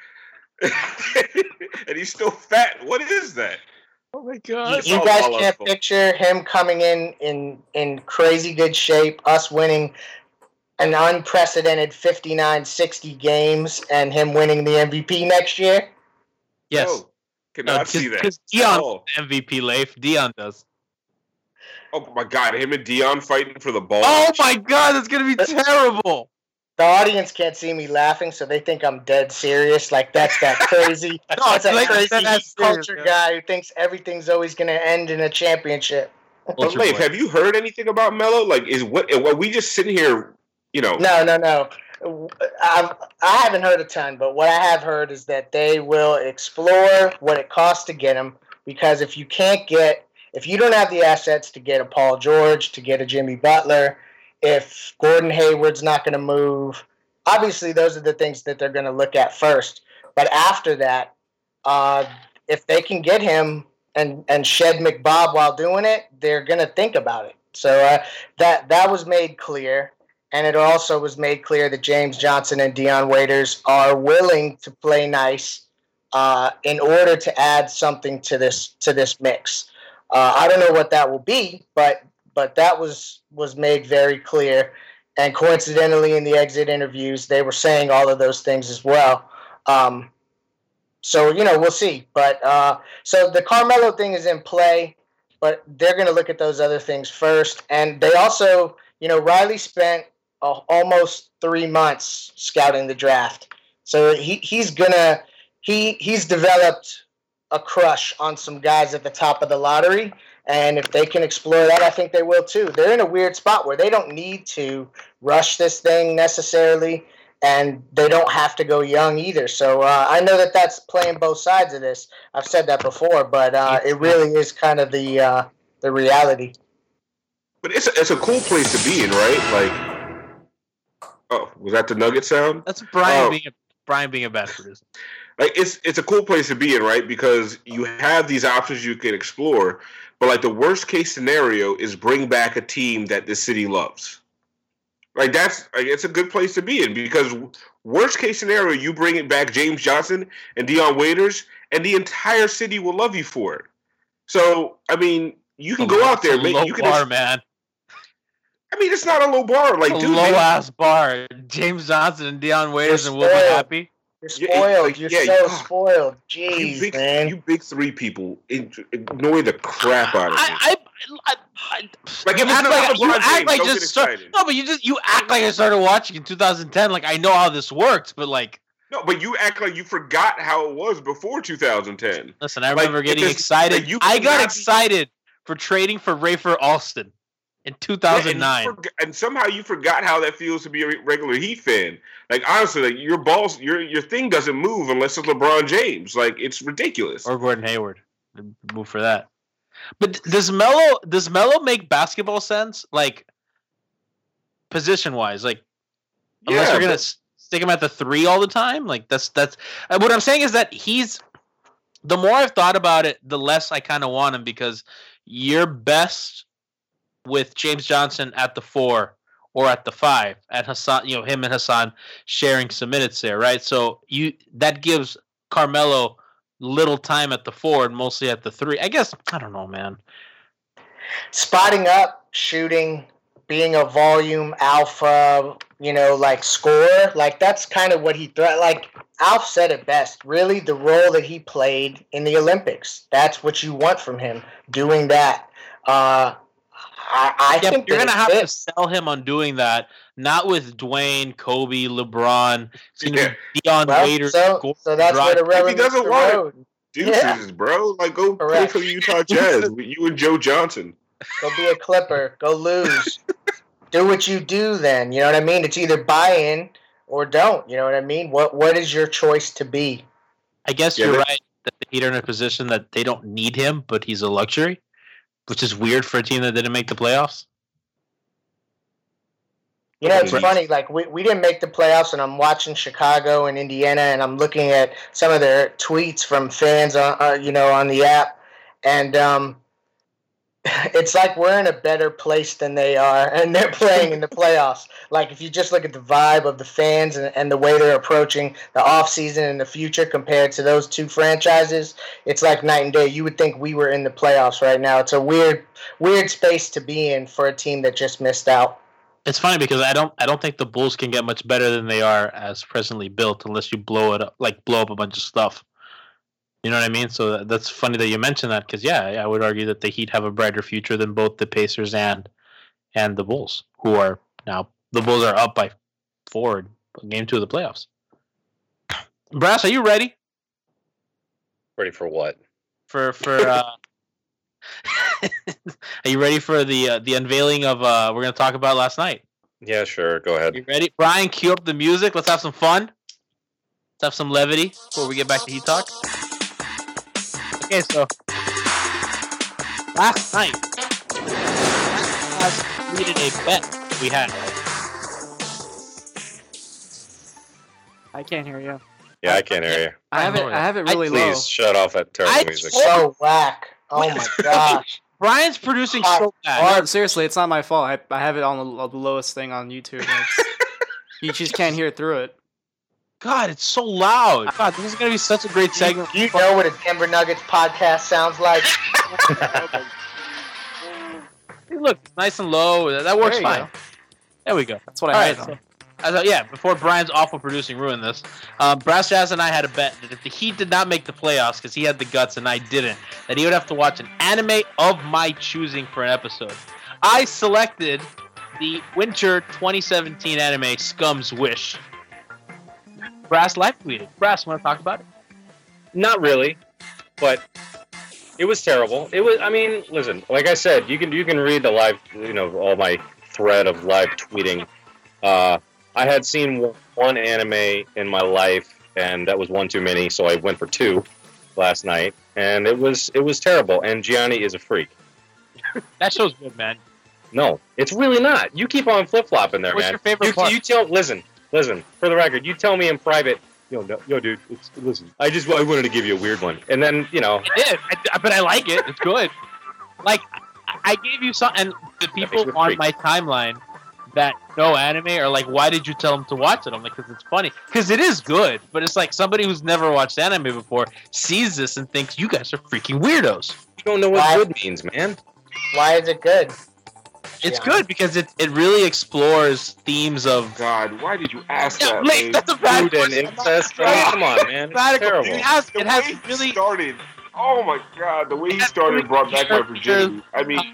Speaker 4: and he's still fat. What is that?
Speaker 2: Oh my
Speaker 5: You,
Speaker 2: god!
Speaker 5: you guys can't picture him coming in, in in crazy good shape, us winning an unprecedented fifty-nine sixty games, and him winning the M V P next year?
Speaker 2: Yes.
Speaker 4: No, cannot
Speaker 2: No,
Speaker 4: see that.
Speaker 2: Because Dion
Speaker 4: Oh.
Speaker 2: M V P, Leif. Dion does.
Speaker 4: Oh my god, him and Dion fighting for the ball.
Speaker 2: Oh my god, that's gonna be terrible.
Speaker 5: The audience can't see me laughing, so they think I'm dead serious. Like, that's that crazy,
Speaker 2: No,
Speaker 5: that's that
Speaker 2: like,
Speaker 5: crazy
Speaker 2: that's
Speaker 5: heat
Speaker 2: serious,
Speaker 5: culture
Speaker 2: man.
Speaker 5: guy who thinks everything's always going to end in a championship.
Speaker 4: But
Speaker 2: Ultra
Speaker 4: Leif,
Speaker 2: boy.
Speaker 4: have you heard anything about Melo? Like, is what? Are we just sitting here? You know,
Speaker 5: No, no, no. I've, I haven't heard a ton, but what I have heard is that they will explore what it costs to get him, because if you can't get, if you don't have the assets to get a Paul George, to get a Jimmy Butler, if Gordon Hayward's not going to move, obviously those are the things that they're going to look at first. But after that, uh, if they can get him and, and shed McBob while doing it, they're going to think about it. So uh, that that was made clear. And it also was made clear that James Johnson and Dion Waiters are willing to play nice uh, in order to add something to this to this mix. Uh, I don't know what that will be, but but that was was made very clear. And coincidentally, in the exit interviews, they were saying all of those things as well. Um, so you know, we'll see. But uh, so the Carmelo thing is in play, but they're going to look at those other things first. And they also, you know, Riley spent uh, almost three months scouting the draft, so he he's gonna he he's developed a crush on some guys at the top of the lottery. And if they can explore that, I think they will too. They're in a weird spot where they don't need to rush this thing necessarily, and they don't have to go young either. So uh, I know that that's playing both sides of this. I've said that before, but uh, it really is kind of the uh, the reality.
Speaker 4: but it's a, it's a cool place to be in, right? Like, oh, was that the Nugget sound?
Speaker 2: That's Brian
Speaker 4: Oh.
Speaker 2: being a, Brian being a bad producer.
Speaker 4: Like, it's it's a cool place to be in, right? Because you have these options you can explore. But like the worst case scenario is bring back a team that the city loves. Like that's like it's a good place to be in, because worst case scenario, you bring it back James Johnson and Dion Waiters, and the entire city will love you for it. So I mean, you can go out there,
Speaker 2: It's a
Speaker 4: make
Speaker 2: low
Speaker 4: you can.
Speaker 2: bar, man.
Speaker 4: I mean, it's not a low bar, like
Speaker 2: a
Speaker 4: dude.
Speaker 2: low
Speaker 4: man,
Speaker 2: ass bar. James Johnson and Dion Waiters,
Speaker 5: You're
Speaker 2: and we'll be
Speaker 5: spoiled.
Speaker 2: happy.
Speaker 5: You're
Speaker 4: Yeah,
Speaker 5: spoiled.
Speaker 4: like,
Speaker 5: You're
Speaker 4: yeah,
Speaker 5: so
Speaker 4: God.
Speaker 5: spoiled.
Speaker 4: you
Speaker 5: Jeez,
Speaker 4: big,
Speaker 5: man.
Speaker 4: you big three people ignore the crap out of me.
Speaker 2: I, I, I, I,
Speaker 4: Like,
Speaker 2: you
Speaker 4: if it's
Speaker 2: act
Speaker 4: not
Speaker 2: like,
Speaker 4: LeBron
Speaker 2: you act
Speaker 4: James,
Speaker 2: like
Speaker 4: don't
Speaker 2: just
Speaker 4: get
Speaker 2: start,
Speaker 4: excited.
Speaker 2: no, but you just you act like I started watching in two thousand ten. Like I know how this works, but like,
Speaker 4: No, but you act like you forgot how it was before two thousand ten.
Speaker 2: listen, I
Speaker 4: Like,
Speaker 2: remember
Speaker 4: it
Speaker 2: getting
Speaker 4: just-
Speaker 2: excited.
Speaker 4: like, you
Speaker 2: I got
Speaker 4: cannot be-
Speaker 2: excited for trading for Rafer Alston in two thousand nine.
Speaker 4: Yeah, and, you forg- and somehow you forgot how that feels to be a regular Heat fan. Like honestly, like your balls, your your thing doesn't move unless it's LeBron James. Like it's ridiculous.
Speaker 2: Or Gordon Hayward. Move for that. But does Melo does Melo make basketball sense? Like position wise, like unless
Speaker 4: Yeah,
Speaker 2: you're gonna
Speaker 4: but-
Speaker 2: s- stick him at the three all the time. Like that's that's uh, what I'm saying is that he's. The more I've thought about it, the less I kind of want him, because you're best with James Johnson at the four or at the five, at Hassan, you know, him and Hassan sharing some minutes there, right? So you that gives Carmelo little time at the four and mostly at the three. I guess I don't know, man.
Speaker 5: Spotting up, shooting, being a volume alpha, you know, like scorer, like that's kind of what he threat. Like Alf said it best. Really, the role that he played in the Olympics. That's what you want from him. Doing that. Uh, I, I
Speaker 2: Yeah,
Speaker 5: think
Speaker 2: but you're
Speaker 5: that
Speaker 2: gonna
Speaker 5: it
Speaker 2: have to
Speaker 5: fits.
Speaker 2: sell him on doing that, not with Dwayne, Kobe, LeBron. It's gonna
Speaker 4: Yeah.
Speaker 2: be Deion
Speaker 5: Well,
Speaker 2: Waiters.
Speaker 5: so,
Speaker 2: Gordon
Speaker 5: so that's where the
Speaker 2: Dragic.
Speaker 5: rubber
Speaker 4: If he
Speaker 5: meets
Speaker 4: doesn't
Speaker 5: the
Speaker 4: want it,
Speaker 5: road.
Speaker 4: Deuces,
Speaker 5: Yeah.
Speaker 4: bro. Like go play
Speaker 5: Correct.
Speaker 4: for the Utah Jazz with you and Joe Johnson.
Speaker 5: Go be a Clipper. Go lose. Do what you do then. You know what I mean? It's either buy in, or don't. You know what I mean? What What is your choice to be?
Speaker 2: I guess
Speaker 4: Yeah,
Speaker 2: you're
Speaker 4: they-
Speaker 2: right that the Heat are in a position that they don't need him, but he's a luxury, which is weird for a team that didn't make the playoffs.
Speaker 5: You know, it's
Speaker 6: Right.
Speaker 5: funny. Like we, we didn't make the playoffs, and I'm watching Chicago and Indiana, and I'm looking at some of their tweets from fans, on, uh, you know, on the app, and um, it's like we're in a better place than they are, and they're playing in the playoffs. Like if you just look at the vibe of the fans and, and the way they're approaching the offseason and the future compared to those two franchises, it's like night and day. You would think we were in the playoffs right now. It's a weird, weird space to be in for a team that just missed out.
Speaker 2: It's funny because I don't I don't think the Bulls can get much better than they are as presently built unless you blow it up, like blow up a bunch of stuff. You know what I mean? So that, that's funny that you mentioned that because yeah, I would argue that the Heat have a brighter future than both the Pacers and and the Bulls, who are now the Bulls are up by four in game two of the playoffs. Brass, are you ready
Speaker 6: Ready for what?
Speaker 2: for for? Uh, are you ready for the uh, the unveiling of uh, we're going to talk about last night?
Speaker 6: Yeah, sure. Go ahead.
Speaker 2: You ready? Brian, cue up the music. Let's have some fun. Let's have some levity before we get back to Heat Talk. Okay, so last night, we did a bet we had.
Speaker 3: I can't hear you.
Speaker 6: Yeah, I can't hear you.
Speaker 3: I have it. I have it really
Speaker 6: Please
Speaker 3: low.
Speaker 6: shut off that terrible
Speaker 2: I-
Speaker 6: music.
Speaker 5: So whack. Oh my gosh.
Speaker 2: Brian's producing so bad.
Speaker 3: Well, seriously, it's not my fault. I, I have it on the, the lowest thing on YouTube. and it's- you just can't hear through it.
Speaker 2: God, it's so loud. God, this is going to be such a great segment.
Speaker 5: You know what a Denver Nuggets podcast sounds like?
Speaker 2: Hey, look, it's nice and low. That, that works
Speaker 3: There you
Speaker 2: fine.
Speaker 3: go.
Speaker 2: There we go.
Speaker 3: That's what I
Speaker 2: All
Speaker 3: had
Speaker 2: right,
Speaker 3: on.
Speaker 2: so, as a, yeah, before Brian's awful producing ruined this, um, Brass Jazz and I had a bet that if the Heat did not make the playoffs because he had the guts and I didn't, that he would have to watch an anime of my choosing for an episode. I selected the winter twenty seventeen anime Scum's Wish. Brass live tweeted. Brass, want to talk about it?
Speaker 6: Not really, but it was terrible. It was. I mean, listen. Like I said, you can you can read the live, you know, all my thread of live tweeting. Uh, I had seen one anime in my life, and that was one too many. So I went for two last night, and it was it was terrible. And Gianni is a freak.
Speaker 2: That show's good, man.
Speaker 6: No, it's really not. You keep on flip flopping there,
Speaker 2: What's
Speaker 6: man.
Speaker 2: your favorite
Speaker 6: you,
Speaker 2: part?
Speaker 6: you tell. Listen, listen. For the record, you tell me in private. Yo, no, yo, dude. It's, listen, I just I wanted to give you a weird one, and then you know.
Speaker 2: I did, I, but I like it. It's good. Like, I, I gave you some, and the people
Speaker 6: you're a
Speaker 2: on
Speaker 6: freak.
Speaker 2: my timeline that know anime are like, why did you tell them to watch it? I'm like, because it's funny. Because it is good, but it's like somebody who's never watched anime before sees this and thinks, you guys are freaking weirdos.
Speaker 6: You don't know what
Speaker 5: Why-
Speaker 6: good means, man.
Speaker 5: Why is it good?
Speaker 2: It's
Speaker 5: Yeah.
Speaker 2: good because it, it really explores themes of...
Speaker 4: God, why did you ask
Speaker 2: Yeah,
Speaker 4: that?
Speaker 2: Blake,
Speaker 4: man?
Speaker 2: that's a bad
Speaker 6: Food and
Speaker 2: question.
Speaker 6: incest. Oh, come on, man. It's
Speaker 2: Radical.
Speaker 6: terrible.
Speaker 2: It has,
Speaker 4: The
Speaker 2: it has
Speaker 4: way he
Speaker 2: really...
Speaker 4: started. Oh my God, the way he started brought back my virginity. I mean,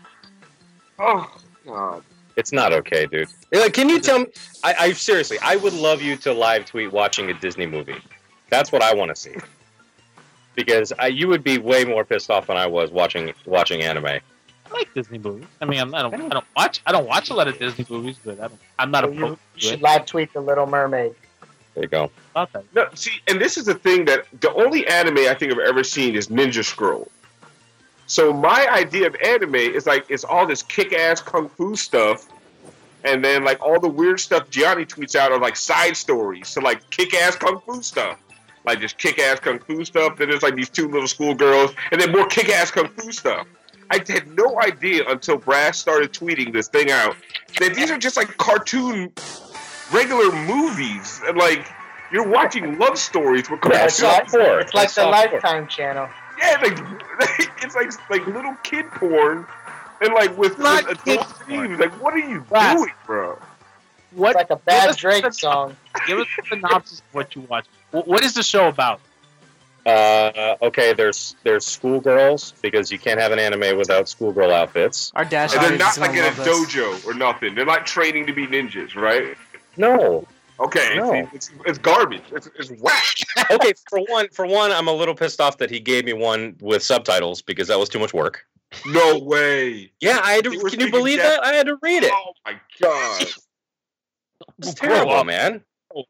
Speaker 4: oh God.
Speaker 6: It's not okay, dude. Like, can you tell me? I, I seriously, I would love you to live tweet watching a Disney movie. That's what I want to see. Because I, you would be way more pissed off than I was watching watching anime.
Speaker 2: I like Disney movies. I mean, I'm, I don't, I don't watch, I don't watch a lot of Disney movies, but I don't, I'm not
Speaker 5: You
Speaker 2: opposed to
Speaker 5: should
Speaker 2: it.
Speaker 5: live tweet The Little Mermaid.
Speaker 6: There you go.
Speaker 2: About that.
Speaker 4: No, see, and this is the thing that the only anime I think I've ever seen is Ninja Scroll. So my idea of anime is like it's all this kick-ass kung fu stuff, and then like all the weird stuff Gianni tweets out are like side stories. So like kick-ass kung fu stuff, like just kick-ass kung fu stuff. Then there's like these two little schoolgirls, and then more kick-ass kung fu stuff. I had no idea until Brass started tweeting this thing out that these are just like cartoon, regular movies, and like you're watching love stories with
Speaker 6: Yeah,
Speaker 5: It's
Speaker 6: soft
Speaker 5: like,
Speaker 6: porn.
Speaker 5: it's like
Speaker 6: It's
Speaker 5: the
Speaker 6: soft porn.
Speaker 5: Lifetime channel.
Speaker 4: Yeah, like it's like like little kid porn, and like with,
Speaker 2: Not
Speaker 4: with
Speaker 2: kid
Speaker 4: adult themes. Like, what are you
Speaker 2: Brass.
Speaker 4: doing, bro?
Speaker 2: What?
Speaker 5: It's like a
Speaker 2: Give
Speaker 5: bad
Speaker 2: us
Speaker 5: Drake
Speaker 2: the-
Speaker 5: song.
Speaker 2: Give us a synopsis of what you watch. Wh- What is the show about?
Speaker 6: Uh, okay, there's there's schoolgirls because you can't have an anime without schoolgirl outfits.
Speaker 3: Our dash
Speaker 4: And they're
Speaker 3: audience
Speaker 4: not
Speaker 3: is
Speaker 4: like
Speaker 3: gonna
Speaker 4: in a
Speaker 3: love this.
Speaker 4: dojo or nothing. They're not training to be ninjas, right?
Speaker 6: No.
Speaker 4: Okay,
Speaker 6: No.
Speaker 4: it's, it's it's garbage. It's, it's whack.
Speaker 6: Okay, for one, for one, I'm a little pissed off that he gave me one with subtitles because that was too much work.
Speaker 4: No way.
Speaker 6: Yeah, I had to.
Speaker 4: He was
Speaker 6: Can you
Speaker 4: speaking
Speaker 6: believe
Speaker 4: Jap-
Speaker 6: that? I had to read it.
Speaker 4: Oh my god.
Speaker 6: It's terrible, man.
Speaker 2: Oh,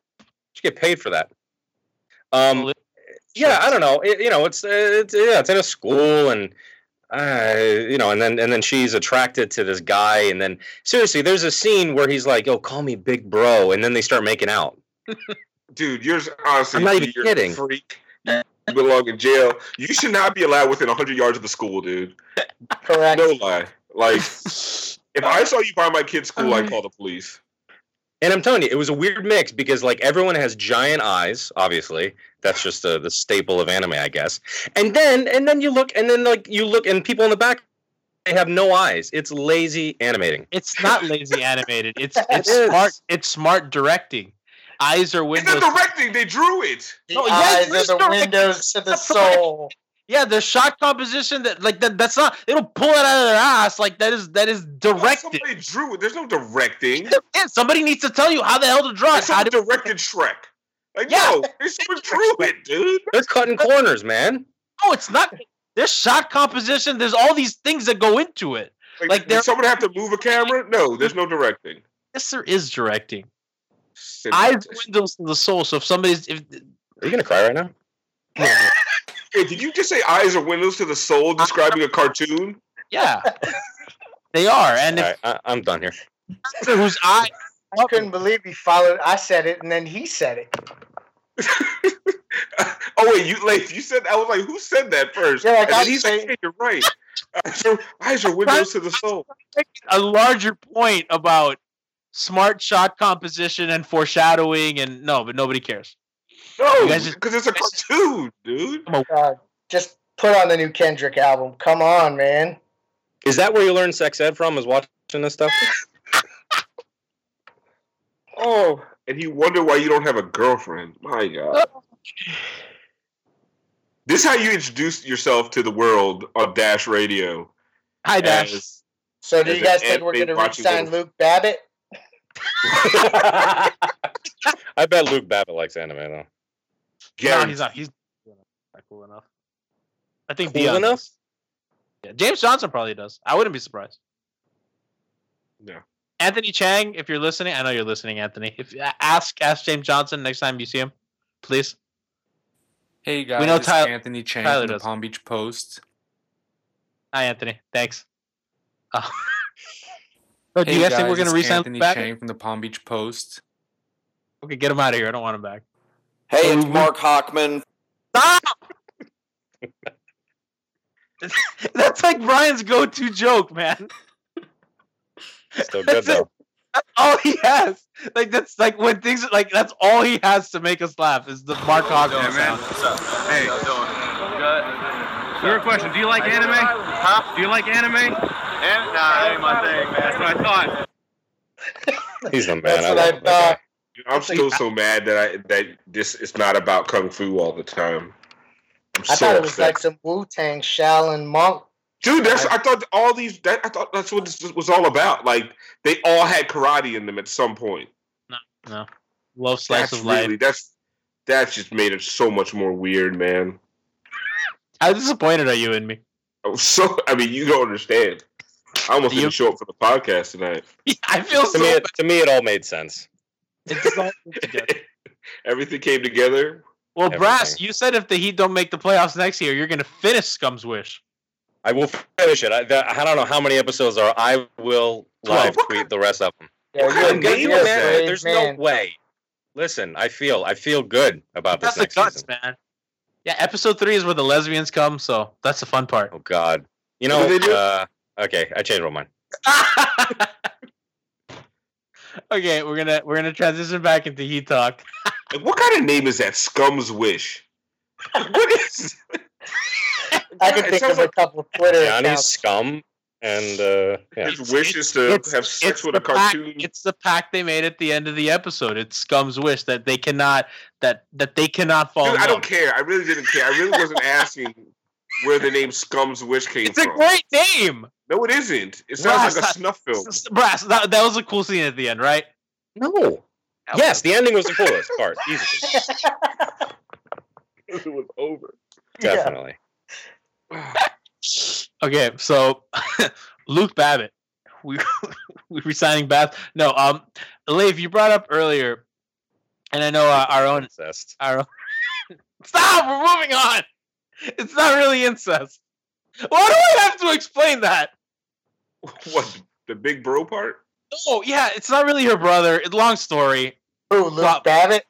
Speaker 6: get paid for that. Um, yeah, I don't know. It, you know, it's it's yeah, it's in a school, and uh, you know, and then and then she's attracted to this guy, and then seriously, there's a scene where he's like, "Yo, call me big bro," and then they start making out.
Speaker 4: Dude, you're honestly,
Speaker 6: I'm not even
Speaker 4: you're
Speaker 6: kidding.
Speaker 4: A freak. You belong in jail. You should not be allowed within one hundred yards of the school, dude.
Speaker 5: Correct.
Speaker 4: No lie. Like, if I saw you by my kid's school, I'd call the police.
Speaker 6: And I'm telling you, it was a weird mix because like everyone has giant eyes. Obviously, that's just a, the staple of anime, I guess. And then and then you look, and then like you look, and people in the back, they have no eyes. It's lazy animating.
Speaker 2: It's not lazy animated. It's it's it smart. It's smart directing. Eyes are windows.
Speaker 4: It's not directing. They drew it.
Speaker 5: The
Speaker 2: No,
Speaker 5: eyes
Speaker 2: yes,
Speaker 5: are the
Speaker 2: directing.
Speaker 5: windows to the soul.
Speaker 2: Yeah, the shot composition that like that. That's not. They don't pull it out of their ass. Like that is that is directed.
Speaker 4: Somebody drew it. There's no directing.
Speaker 2: Yeah, somebody needs to tell you how the hell to draw it. How
Speaker 4: Someone
Speaker 2: to
Speaker 4: directed Shrek. Like,
Speaker 2: Yeah.
Speaker 4: no, they someone drew it, dude.
Speaker 6: They're cutting corners, man.
Speaker 2: No, it's not. There's shot composition. There's all these things that go into it.
Speaker 4: Like,
Speaker 2: Like,
Speaker 4: does
Speaker 2: they're-
Speaker 4: someone have to move a camera? No, there's no directing.
Speaker 2: Yes, there is directing. Eyes are windows to the soul. So if somebody's if
Speaker 6: Are you gonna cry right now?
Speaker 4: Hey, did you just say eyes are windows to the soul describing a cartoon?
Speaker 2: yeah, they are. And
Speaker 6: All
Speaker 2: if
Speaker 6: right, I, I'm done here.
Speaker 2: whose eye
Speaker 5: I couldn't believe he followed. I said it, and then he said it.
Speaker 4: Oh wait, you like you said I was like, who said that first?
Speaker 5: Yeah, like,
Speaker 4: and then
Speaker 5: I
Speaker 4: he's
Speaker 5: say-
Speaker 4: like, hey, you're right. Eyes are, eyes are windows to the soul.
Speaker 2: a larger point about smart shot composition and foreshadowing and no, but nobody cares.
Speaker 4: No,
Speaker 2: You guys just-
Speaker 4: because it's a cartoon, dude.
Speaker 5: God, just put on the new Kendrick album. Come on, man.
Speaker 6: Is that where you learn sex ed from? Is watching this stuff?
Speaker 4: Oh, and you wonder why you don't have a girlfriend. My God. This is how you introduce yourself to the world on Dash Radio.
Speaker 2: Hi, Dash.
Speaker 4: As-
Speaker 5: So do
Speaker 4: As
Speaker 5: you guys
Speaker 4: an
Speaker 5: think we're going to
Speaker 4: anime watching
Speaker 5: re-sign
Speaker 4: little-
Speaker 5: Luke Babbitt?
Speaker 6: I bet Luke Babbitt likes anime though.
Speaker 2: No,
Speaker 4: Guaranteed.
Speaker 2: he's not. He's not cool enough. I think
Speaker 6: Cool
Speaker 2: Dion
Speaker 6: enough?
Speaker 2: does. Yeah, James Johnson probably does. I wouldn't be surprised.
Speaker 4: No.
Speaker 2: Anthony Chang, if you're listening, I know you're listening, Anthony. If ask ask James Johnson next time you see him, please.
Speaker 8: Hey guys,
Speaker 2: know
Speaker 8: it's
Speaker 2: Tyler-
Speaker 8: Anthony Chang
Speaker 2: Tyler
Speaker 8: from the
Speaker 2: does.
Speaker 8: Palm Beach Post.
Speaker 2: Hi, Anthony. Thanks. Uh, so do
Speaker 8: Hey
Speaker 2: you guys
Speaker 8: guys,
Speaker 2: think we're gonna
Speaker 8: it's
Speaker 2: resign
Speaker 8: Anthony
Speaker 2: back?
Speaker 8: Chang from the Palm Beach Post.
Speaker 2: Okay, get him out of here. I don't want him back.
Speaker 9: Hey, it's Mark Hockman.
Speaker 2: Stop! That's like Brian's go-to joke, man.
Speaker 6: Still good though.
Speaker 2: That's all he has. Like that's like when things like that's all he has to make us laugh is the Mark Hoggman sound.
Speaker 1: Hey, your question: do you like anime? Huh? Do you like anime? And, nah, that ain't my thing, man. That's what I thought.
Speaker 6: He's the man.
Speaker 5: That's
Speaker 6: I
Speaker 5: what
Speaker 6: love
Speaker 5: I
Speaker 6: that
Speaker 5: thought.
Speaker 4: Dude, I'm still so mad that I that this is not about kung fu all the time. I'm
Speaker 5: I
Speaker 4: so
Speaker 5: thought it was
Speaker 4: upset.
Speaker 5: like some Wu-Tang Shaolin monk.
Speaker 4: Dude, that's I thought all these that I thought that's what this was all about. Like they all had karate in them at some point.
Speaker 2: No, love slice
Speaker 4: That's
Speaker 2: of life.
Speaker 4: really that's that's just made it so much more weird, man.
Speaker 2: How disappointed are you in me?
Speaker 4: I was so I mean, you don't understand. I almost
Speaker 2: You-
Speaker 4: didn't show up for the podcast tonight.
Speaker 2: I feel
Speaker 6: To
Speaker 2: so
Speaker 6: me,
Speaker 2: bad.
Speaker 6: it, to me, it all made sense.
Speaker 2: It's all put together.
Speaker 4: Everything came together.
Speaker 2: Well,
Speaker 6: Everything.
Speaker 2: Brass, you said if the Heat don't make the playoffs next year, you're going to finish Scum's Wish.
Speaker 6: I will finish it. I, that, I don't know how many episodes are. I will live
Speaker 4: What
Speaker 6: tweet the rest of them.
Speaker 5: Yeah,
Speaker 4: kind
Speaker 5: you're
Speaker 4: of
Speaker 6: I'm gonna
Speaker 4: name
Speaker 6: do
Speaker 4: is
Speaker 6: it,
Speaker 4: that?
Speaker 6: man. There's
Speaker 5: man.
Speaker 6: no way. Listen, I feel I feel good about
Speaker 2: That's
Speaker 6: this
Speaker 2: the
Speaker 6: next
Speaker 2: guts,
Speaker 6: season.
Speaker 2: man. Yeah, episode three is where the lesbians come, so that's the fun part.
Speaker 6: Oh God. You
Speaker 4: What
Speaker 6: know.
Speaker 4: do they do?
Speaker 6: Uh, okay, I changed my mind.
Speaker 2: Okay, we're gonna we're gonna transition back into Heat talk.
Speaker 4: Like, what kind of name is that? Scum's Wish. What is?
Speaker 5: I can
Speaker 4: It
Speaker 5: think
Speaker 4: sounds
Speaker 5: of a
Speaker 4: like
Speaker 5: couple of Twitter
Speaker 6: Johnny's
Speaker 5: accounts.
Speaker 6: scum, and uh, yeah.
Speaker 4: his wish is to
Speaker 2: It's-
Speaker 4: have sex
Speaker 2: it's
Speaker 4: with a
Speaker 2: the pact-
Speaker 4: cartoon.
Speaker 2: It's the pact they made at the end of the episode. It's Scum's wish that they cannot that that they cannot fall.
Speaker 4: Dude,
Speaker 2: in
Speaker 4: I don't
Speaker 2: love.
Speaker 4: care. I really didn't care. I really wasn't asking where the name Scum's Wish came
Speaker 2: It's a
Speaker 4: from.
Speaker 2: great name.
Speaker 4: No, it isn't. It sounds
Speaker 2: Brass,
Speaker 4: like a
Speaker 2: that-
Speaker 4: snuff film.
Speaker 2: Brass, that, that was a cool scene at the end, right?
Speaker 6: No. Yes, the ending was the coolest part. Easily,
Speaker 4: It was over.
Speaker 5: Yeah.
Speaker 6: definitely.
Speaker 2: Okay, so Luke Babbitt, we we resigning Bath. No, um, Leif, you brought up earlier And I know uh, our own
Speaker 6: incest.
Speaker 2: Our own Stop! We're moving on. It's not really incest. Why do I have to explain that?
Speaker 4: What, the big bro part?
Speaker 2: Oh yeah, it's not really her brother. It's a long story.
Speaker 5: Who, Luke Stop. Babbitt?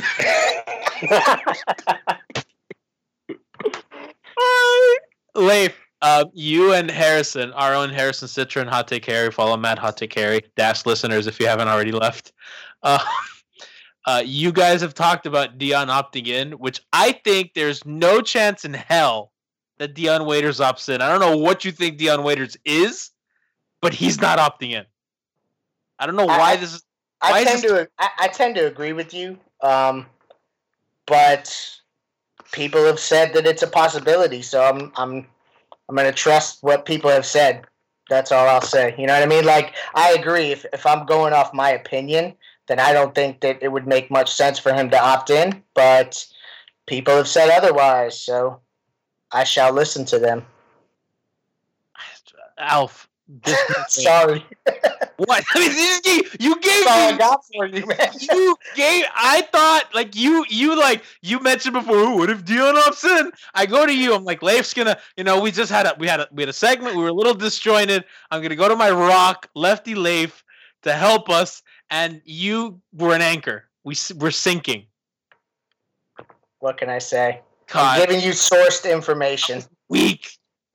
Speaker 2: Leif, uh, you and Harrison, our own Harrison Citra and Hot Take Harry, follow Matt Hot Take Harry, Dash listeners if you haven't already left. Uh, uh, you guys have talked about Dion opting in, which I think there's no chance in hell that Dion Waiters opts in. I don't know what you think Dion Waiters is, but he's not opting in. I don't know why
Speaker 5: I,
Speaker 2: this is.
Speaker 5: I
Speaker 2: why
Speaker 5: tend
Speaker 2: is this,
Speaker 5: to I, I tend to agree with you, um, but people have said that it's a possibility, so I'm I'm I'm going to trust what people have said. That's all I'll say. You know what I mean? Like, I agree. If if I'm going off my opinion, then I don't think that it would make much sense for him to opt in. But people have said otherwise, so I shall listen to them.
Speaker 2: Alf. This
Speaker 5: Sorry.
Speaker 2: What? I mean, you gave, you gave
Speaker 5: That's all
Speaker 2: me.
Speaker 5: I got for you, man.
Speaker 2: You gave. I thought like you. You like you mentioned before. Ooh, what if Dion opts in? I go to you. I'm like, Leif's gonna. You know, we just had a we had a we had a segment. We were a little disjointed. I'm gonna go to my rock, Lefty Leif, to help us. And you were an anchor. We we're sinking.
Speaker 5: What can I say?
Speaker 2: God.
Speaker 5: I'm giving you sourced information.
Speaker 2: Weak.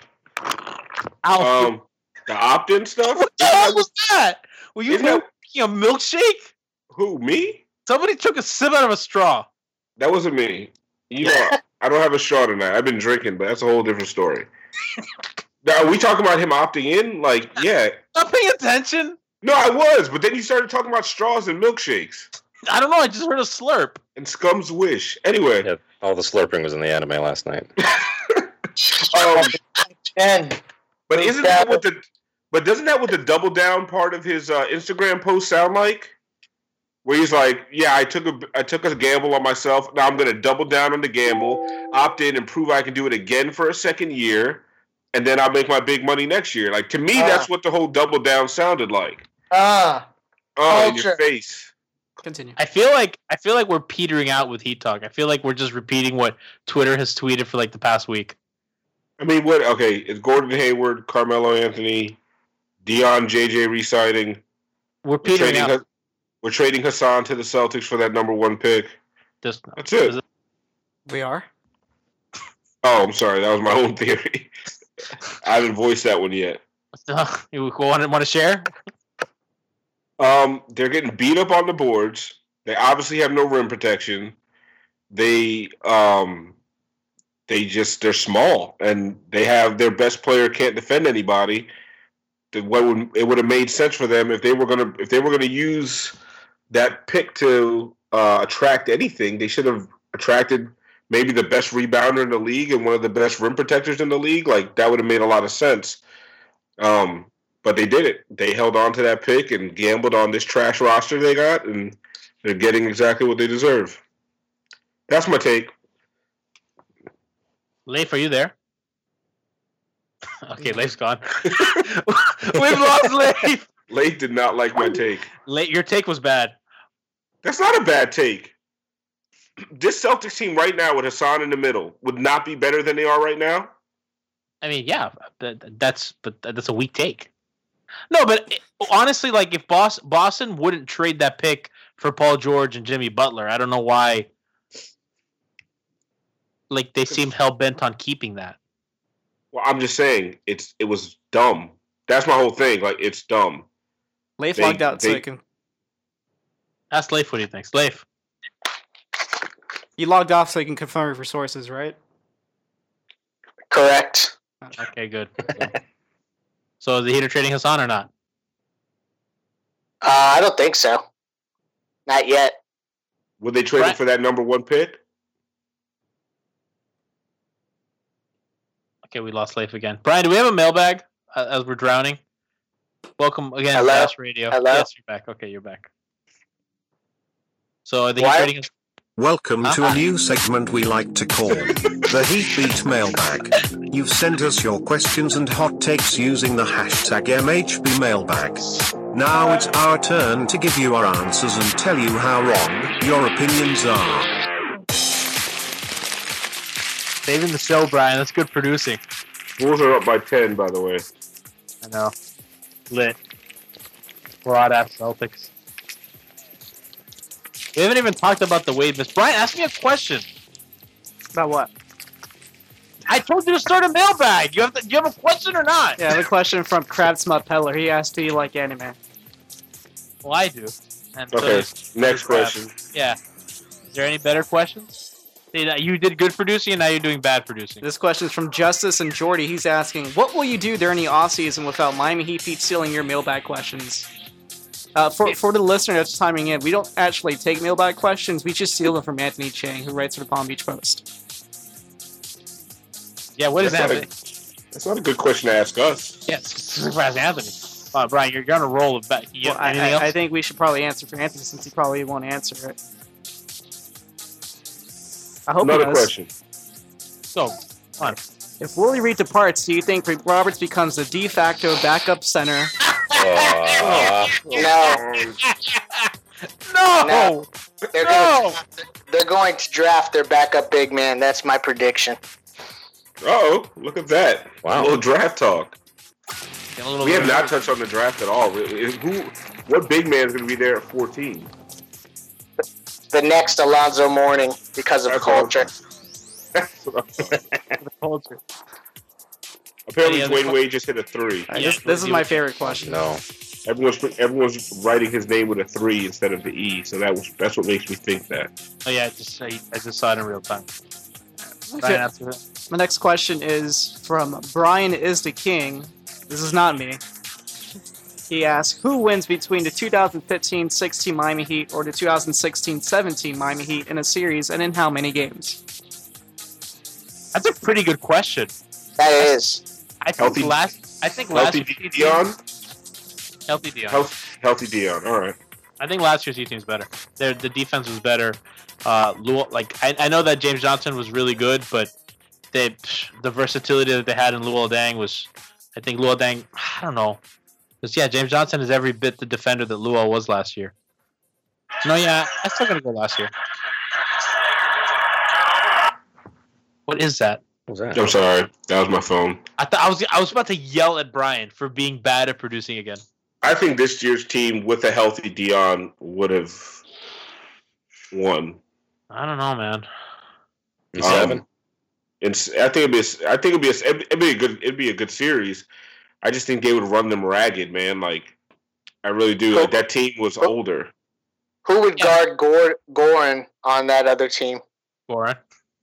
Speaker 4: Um, the opt-in stuff.
Speaker 2: What the hell was that? Were you
Speaker 4: Isn't that-
Speaker 2: making a milkshake?
Speaker 4: Who, me?
Speaker 2: Somebody took a sip out of a straw.
Speaker 4: That wasn't me. You know, I don't have a straw tonight. I've been drinking, but that's a whole different story. Now, are we talking about him opting in? Like, yeah.
Speaker 2: Not paying attention.
Speaker 4: No, I was, but then you started talking about straws and milkshakes.
Speaker 2: I don't know. I just heard a slurp.
Speaker 4: And Scum's Wish. Anyway.
Speaker 6: Yeah, all the slurping was in the anime last night.
Speaker 4: um,
Speaker 5: and
Speaker 4: but isn't that what the? But doesn't that what the double down part of his uh, Instagram post sound like? Where he's like, "Yeah, I took a I took a gamble on myself. Now I'm going to double down on the gamble, opt in, and prove I can do it again for a second year, and then I'll make my big money next year." Like to me, uh, that's what the whole double down sounded like.
Speaker 5: Ah, uh,
Speaker 4: oh, in your face.
Speaker 3: Continue.
Speaker 2: I feel like I feel like we're petering out with Heat Talk. I feel like we're just repeating what Twitter has tweeted for like the past week.
Speaker 4: I mean, what? Okay, it's Gordon Hayward, Carmelo Anthony, Dion, J J re-signing.
Speaker 2: We're petering
Speaker 4: we're
Speaker 2: out.
Speaker 4: We're trading Hassan to the Celtics for that number one pick.
Speaker 2: Just,
Speaker 4: That's it. it.
Speaker 3: We are?
Speaker 4: Oh, I'm sorry. That was my own theory. I haven't voiced that one yet.
Speaker 2: Uh, you want to, want to share?
Speaker 4: Um, they're getting beat up on the boards. They obviously have no rim protection. They um, they just they're small, and they have their best player can't defend anybody. What would it would have made sense for them if they were gonna if they were gonna use that pick to uh, attract anything? They should have attracted maybe the best rebounder in the league and one of the best rim protectors in the league. Like that would have made a lot of sense. Um, but they did it. They held on to that pick and gambled on this trash roster they got, and they're getting exactly what they deserve. That's my take.
Speaker 2: Leif, are you there? Okay, Leif's gone. We've lost Leif.
Speaker 4: Leif did not like my take.
Speaker 2: Leif, your take was bad.
Speaker 4: That's not a bad take. This Celtics team right now with Hassan in the middle would not be better than they are right now.
Speaker 2: I mean, yeah, that, that's but that's a weak take. No, but it, honestly, like if Boston, Boston wouldn't trade that pick for Paul George and Jimmy Butler, I don't know why. Like they seem hell bent on keeping that.
Speaker 4: Well, I'm just saying it's it was dumb. That's my whole thing. Like it's dumb.
Speaker 3: Leif logged out
Speaker 4: they,
Speaker 3: so he can.
Speaker 2: Ask Leif what he thinks. Leif.
Speaker 3: You logged off so you can confirm it for sources, right?
Speaker 5: Correct.
Speaker 2: Okay, good. So is the Heat trading Hassan or not?
Speaker 5: Uh, I don't think so. Not yet.
Speaker 4: Would they trade
Speaker 2: right.
Speaker 4: him for that number one pick?
Speaker 2: Okay, we lost Leif again. Brian, do we have a mailbag uh, as we're drowning? Welcome again
Speaker 5: Hello?
Speaker 2: to Dash Radio.
Speaker 5: Hello?
Speaker 2: Yes, you're back. Okay, you're back. So the Heat
Speaker 5: Why?
Speaker 2: trading.
Speaker 10: Welcome
Speaker 2: Uh-huh.
Speaker 10: to a new segment we like to call the Heat Beat Mailbag. You've sent us your questions and hot takes using the hashtag M H B Mailbag. Now it's our turn to give you our answers and tell you how wrong your opinions are.
Speaker 2: Saving the show, Brian. That's good producing.
Speaker 4: Bulls are up by ten, by the way.
Speaker 2: I know. Lit. Broad ass Celtics. We haven't even talked about the Wade miss. Brian, ask me a question.
Speaker 3: About what?
Speaker 2: I told you to start a mailbag. You have to, do you have a question or not?
Speaker 3: Yeah, I have a question from Crab Smut Peddler. He asked, do you like anime?
Speaker 2: Well, I do. And so
Speaker 4: Okay,
Speaker 2: does-
Speaker 4: next
Speaker 2: does Crab.
Speaker 4: question.
Speaker 2: Yeah. Is there any better questions? See, that you did good producing, and now you're doing bad producing.
Speaker 3: This question is from Justice and Jordy. He's asking, what will you do during the offseason without Miami Heat Pete stealing your mailbag questions? Uh, for, for the listener that's timing in, we don't actually take mailbag questions. We just steal them from Anthony Chang, who writes for the Palm Beach Post.
Speaker 2: Yeah, what is
Speaker 4: That's not
Speaker 2: Anthony?
Speaker 4: a- That's not a good question to ask us.
Speaker 2: Yes, ask Anthony. Uh, Brian, you're going to roll it back. You
Speaker 3: Well,
Speaker 2: got
Speaker 3: I,
Speaker 2: anything
Speaker 3: I,
Speaker 2: else?
Speaker 3: I think we should probably answer for Anthony since he probably won't answer it. I hope
Speaker 4: Another
Speaker 3: he does.
Speaker 4: question.
Speaker 2: So, come on.
Speaker 3: If Willie Reed departs, do you think Rick Roberts becomes the de facto backup center?
Speaker 6: Uh,
Speaker 5: No,
Speaker 2: No!
Speaker 5: No. they're
Speaker 2: No!
Speaker 5: going. They're going to draft their backup big man. That's my prediction.
Speaker 4: Oh, look at that!
Speaker 6: Wow.
Speaker 4: A little draft talk.
Speaker 2: Get a little
Speaker 4: We have
Speaker 2: bit-
Speaker 4: not touched on the draft at all. Really. Who? What big man is going to be there at fourteen?
Speaker 5: The next Alonzo Mourning because of
Speaker 4: That's
Speaker 5: culture.
Speaker 4: That's what I'm saying.
Speaker 2: the culture.
Speaker 4: Apparently,
Speaker 2: Any other
Speaker 4: Dwayne
Speaker 2: que-
Speaker 4: Wade just hit a three.
Speaker 3: Alright,
Speaker 2: Yeah,
Speaker 3: this, this is
Speaker 2: you-
Speaker 3: my favorite question.
Speaker 6: no.
Speaker 4: Everyone's everyone's writing his name with a three instead of the E, so that was that's what makes me think that.
Speaker 2: Oh, yeah, I just, I, I just saw it in real time.
Speaker 3: Okay.
Speaker 2: Brian, answer it.
Speaker 3: My next question is from Brian is the King. This is not me. He asks, who wins between the two thousand fifteen sixteen Miami Heat or the two thousand sixteen seventeen Miami Heat in a series, and in how many games?
Speaker 2: That's a pretty good question.
Speaker 5: That is.
Speaker 2: I think
Speaker 4: Healthy-
Speaker 2: last. I think last
Speaker 4: Healthy
Speaker 2: year's
Speaker 4: Dion.
Speaker 2: Healthy Dion.
Speaker 4: Health, healthy Dion. All right.
Speaker 2: I think last year's Heat team's better. Their the defense was better. Uh, Luol, like I, I know that James Johnson was really good, but they the versatility that they had in Luol Deng was, I think Luol Deng. I don't know, because yeah, James Johnson is every bit the defender that Luol was last year. No, yeah, I'm still gonna go last year. What is that?
Speaker 6: What was that?
Speaker 4: I'm sorry. That was my phone.
Speaker 2: I thought I was I was about to yell at Brian for being bad at producing again.
Speaker 4: I think this year's team with a healthy Dion would have won.
Speaker 2: I don't know, man.
Speaker 6: In seven.
Speaker 4: Um, and s- I think it'd be. A, I think it'd be. A, it'd be a good. It'd be a good series. I just think they would run them ragged, man. Like I really do. Like that team was older.
Speaker 5: Who would
Speaker 2: Yeah.
Speaker 5: guard Gor- Goran on that other team?
Speaker 2: Warren.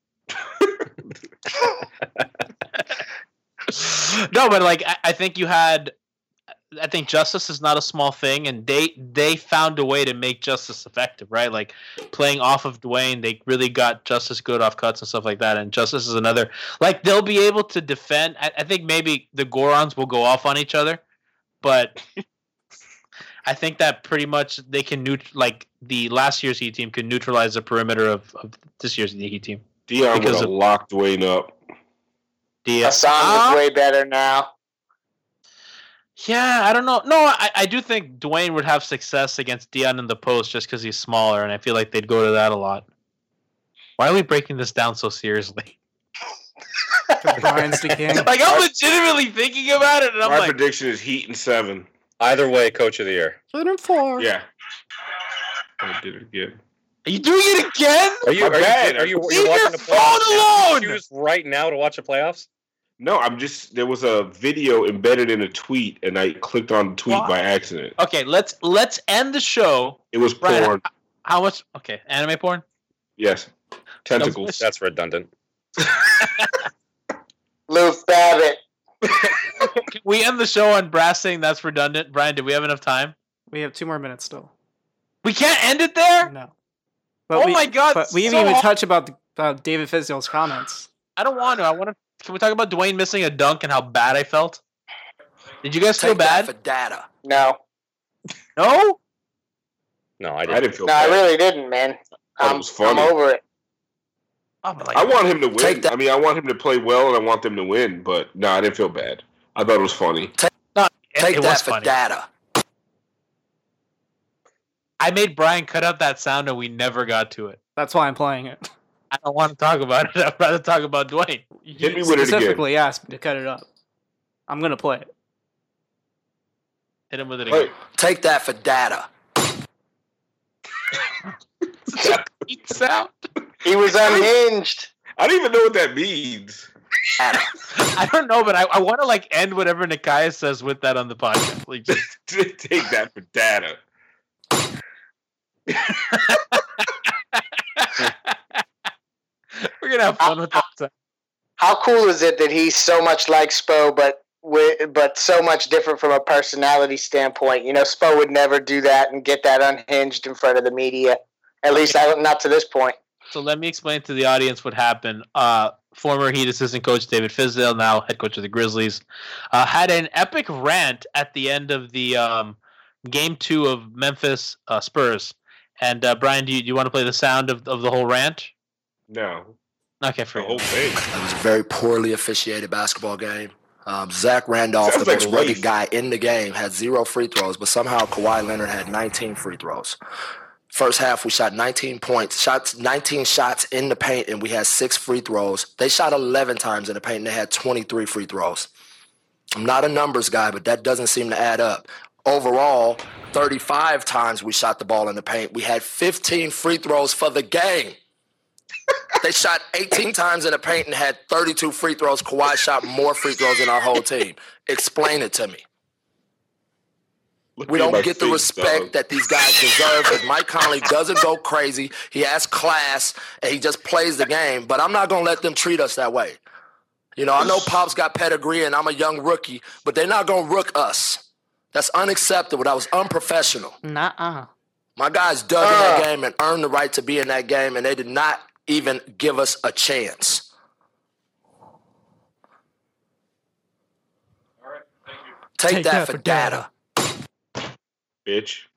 Speaker 2: No, but like I, I think you had, I think Justice is not a small thing, and they they found a way to make Justice effective, right? Like playing off of Dwayne, they really got Justice good off cuts and stuff like that. And Justice is another, like they'll be able to defend. I, I think maybe the Gorons will go off on each other, but I think that pretty much they can neut- like the last year's Heat team can neutralize the perimeter of, of this year's Heat team.
Speaker 4: Dion would
Speaker 2: Because
Speaker 4: have
Speaker 2: of-
Speaker 4: locked Dwayne up.
Speaker 2: The
Speaker 5: Hassan is way better now.
Speaker 2: Yeah, I don't know. No, I, I do think Dwayne would have success against Dion in the post just because he's smaller, and I feel like they'd go to that a lot. Why are we breaking this down so seriously?
Speaker 3: Brian's the King.
Speaker 2: Like, I'm legitimately thinking about it, and I'm
Speaker 4: My
Speaker 2: like,
Speaker 4: prediction is Heat and seven.
Speaker 6: Either way, coach of the year.
Speaker 3: Put him four.
Speaker 4: Yeah. I did it again.
Speaker 2: are you doing it again?
Speaker 6: Are you?
Speaker 4: My
Speaker 6: Are
Speaker 4: bad.
Speaker 6: you? Are you? Are
Speaker 2: Leave
Speaker 6: you watching
Speaker 2: your
Speaker 6: the
Speaker 2: phone
Speaker 6: playoffs?
Speaker 2: alone!
Speaker 6: Choose right now to watch the playoffs.
Speaker 4: No, I'm just. There was a video embedded in a tweet, and I clicked on the tweet
Speaker 2: Why?
Speaker 4: by accident.
Speaker 2: Okay, let's let's end the show.
Speaker 4: It was
Speaker 2: Brian,
Speaker 4: porn.
Speaker 2: How much? Okay, anime porn.
Speaker 4: Yes. Tentacles.
Speaker 6: That's redundant.
Speaker 5: Luke Babbitt.
Speaker 2: Can we end the show on Brass saying that's redundant? Brian, do we have enough time?
Speaker 3: We have two more minutes still.
Speaker 2: We can't end it there.
Speaker 3: No.
Speaker 2: Oh
Speaker 3: we,
Speaker 2: my God,
Speaker 3: But we
Speaker 2: so
Speaker 3: didn't even
Speaker 2: hard.
Speaker 3: touch about the, uh, David Fizdale's comments.
Speaker 2: I don't want to. I want to. Can we talk about Dwayne missing a dunk and how bad I felt? Did you guys feel bad?
Speaker 9: for data.
Speaker 5: No.
Speaker 2: No.
Speaker 6: No, I
Speaker 4: I
Speaker 6: didn't.
Speaker 4: didn't feel
Speaker 5: No, I
Speaker 4: bad.
Speaker 5: really didn't, man.
Speaker 4: thought it
Speaker 5: I'm,
Speaker 4: was funny.
Speaker 5: I'm over it.
Speaker 2: Oh, but like,
Speaker 4: I want him to win.
Speaker 9: Take that-
Speaker 4: I mean, I want him to play well, and I want them to win. But no, I didn't feel bad. I thought it was funny.
Speaker 2: no, it,
Speaker 9: Take
Speaker 2: it
Speaker 9: that
Speaker 2: was
Speaker 9: for
Speaker 2: funny.
Speaker 9: data.
Speaker 2: I made Brian cut out that sound and we never got to it.
Speaker 3: That's why I'm playing it.
Speaker 2: I don't want to talk about it. I'd rather talk about Dwayne.
Speaker 4: Hit me
Speaker 3: You
Speaker 4: with it again.
Speaker 3: specifically asked me to cut it up. I'm gonna play it.
Speaker 2: Hit him with it again.
Speaker 4: Wait,
Speaker 7: Take that for data.
Speaker 2: Sound.
Speaker 5: He was unhinged.
Speaker 4: I don't even know what that means.
Speaker 2: I don't know, but I, I want to like end whatever Nikias says with that on the podcast. Like, just
Speaker 4: Take that for data.
Speaker 2: we're gonna have fun with that.
Speaker 5: How cool is it that he's so much like Spo, but with, but so much different from a personality standpoint? You know, Spo would never do that and get that unhinged in front of the media. At least I, not to this point.
Speaker 2: So let me explain to the audience what happened. Uh, former Heat assistant coach David Fizdale, now head coach of the Grizzlies, uh, had an epic rant at the end of the um, game two of Memphis uh, Spurs. And uh, Brian, do you, do you want to play the sound of, of the whole rant?
Speaker 4: No.
Speaker 2: Okay, for
Speaker 4: The whole thing.
Speaker 11: It was a very poorly officiated basketball game. Um, Zach Randolph,
Speaker 4: Sounds
Speaker 11: the
Speaker 4: like
Speaker 11: most
Speaker 4: a
Speaker 11: rugged
Speaker 4: waste.
Speaker 11: guy in the game, had zero free throws, but somehow Kawhi Leonard had nineteen free throws. First half, we shot nineteen points, shots, nineteen shots in the paint, and we had six free throws. They shot eleven times in the paint, and they had twenty-three free throws. I'm not a numbers guy, but that doesn't seem to add up. Overall, thirty-five times we shot the ball in the paint. We had fifteen free throws for the game. They shot eighteen times in the paint and had thirty-two free throws. Kawhi shot more free throws than our whole team. Explain it to me.
Speaker 4: Look
Speaker 11: We
Speaker 4: at
Speaker 11: don't
Speaker 4: my
Speaker 11: get the
Speaker 4: face,
Speaker 11: respect
Speaker 4: dog.
Speaker 11: that these guys deserve because Mike Conley doesn't go crazy. He has class, and he just plays the game. But I'm not going to let them treat us that way. You know, I know Pop's got pedigree, and I'm a young rookie, but they're not going to rook us. That's unacceptable. That was unprofessional.
Speaker 3: Nuh-uh.
Speaker 11: My guys dug in that game and earned the right to be in that game, and they did not even give us a chance. Take,
Speaker 3: Take
Speaker 11: that,
Speaker 3: that
Speaker 11: for
Speaker 3: for
Speaker 11: data.
Speaker 4: Bitch.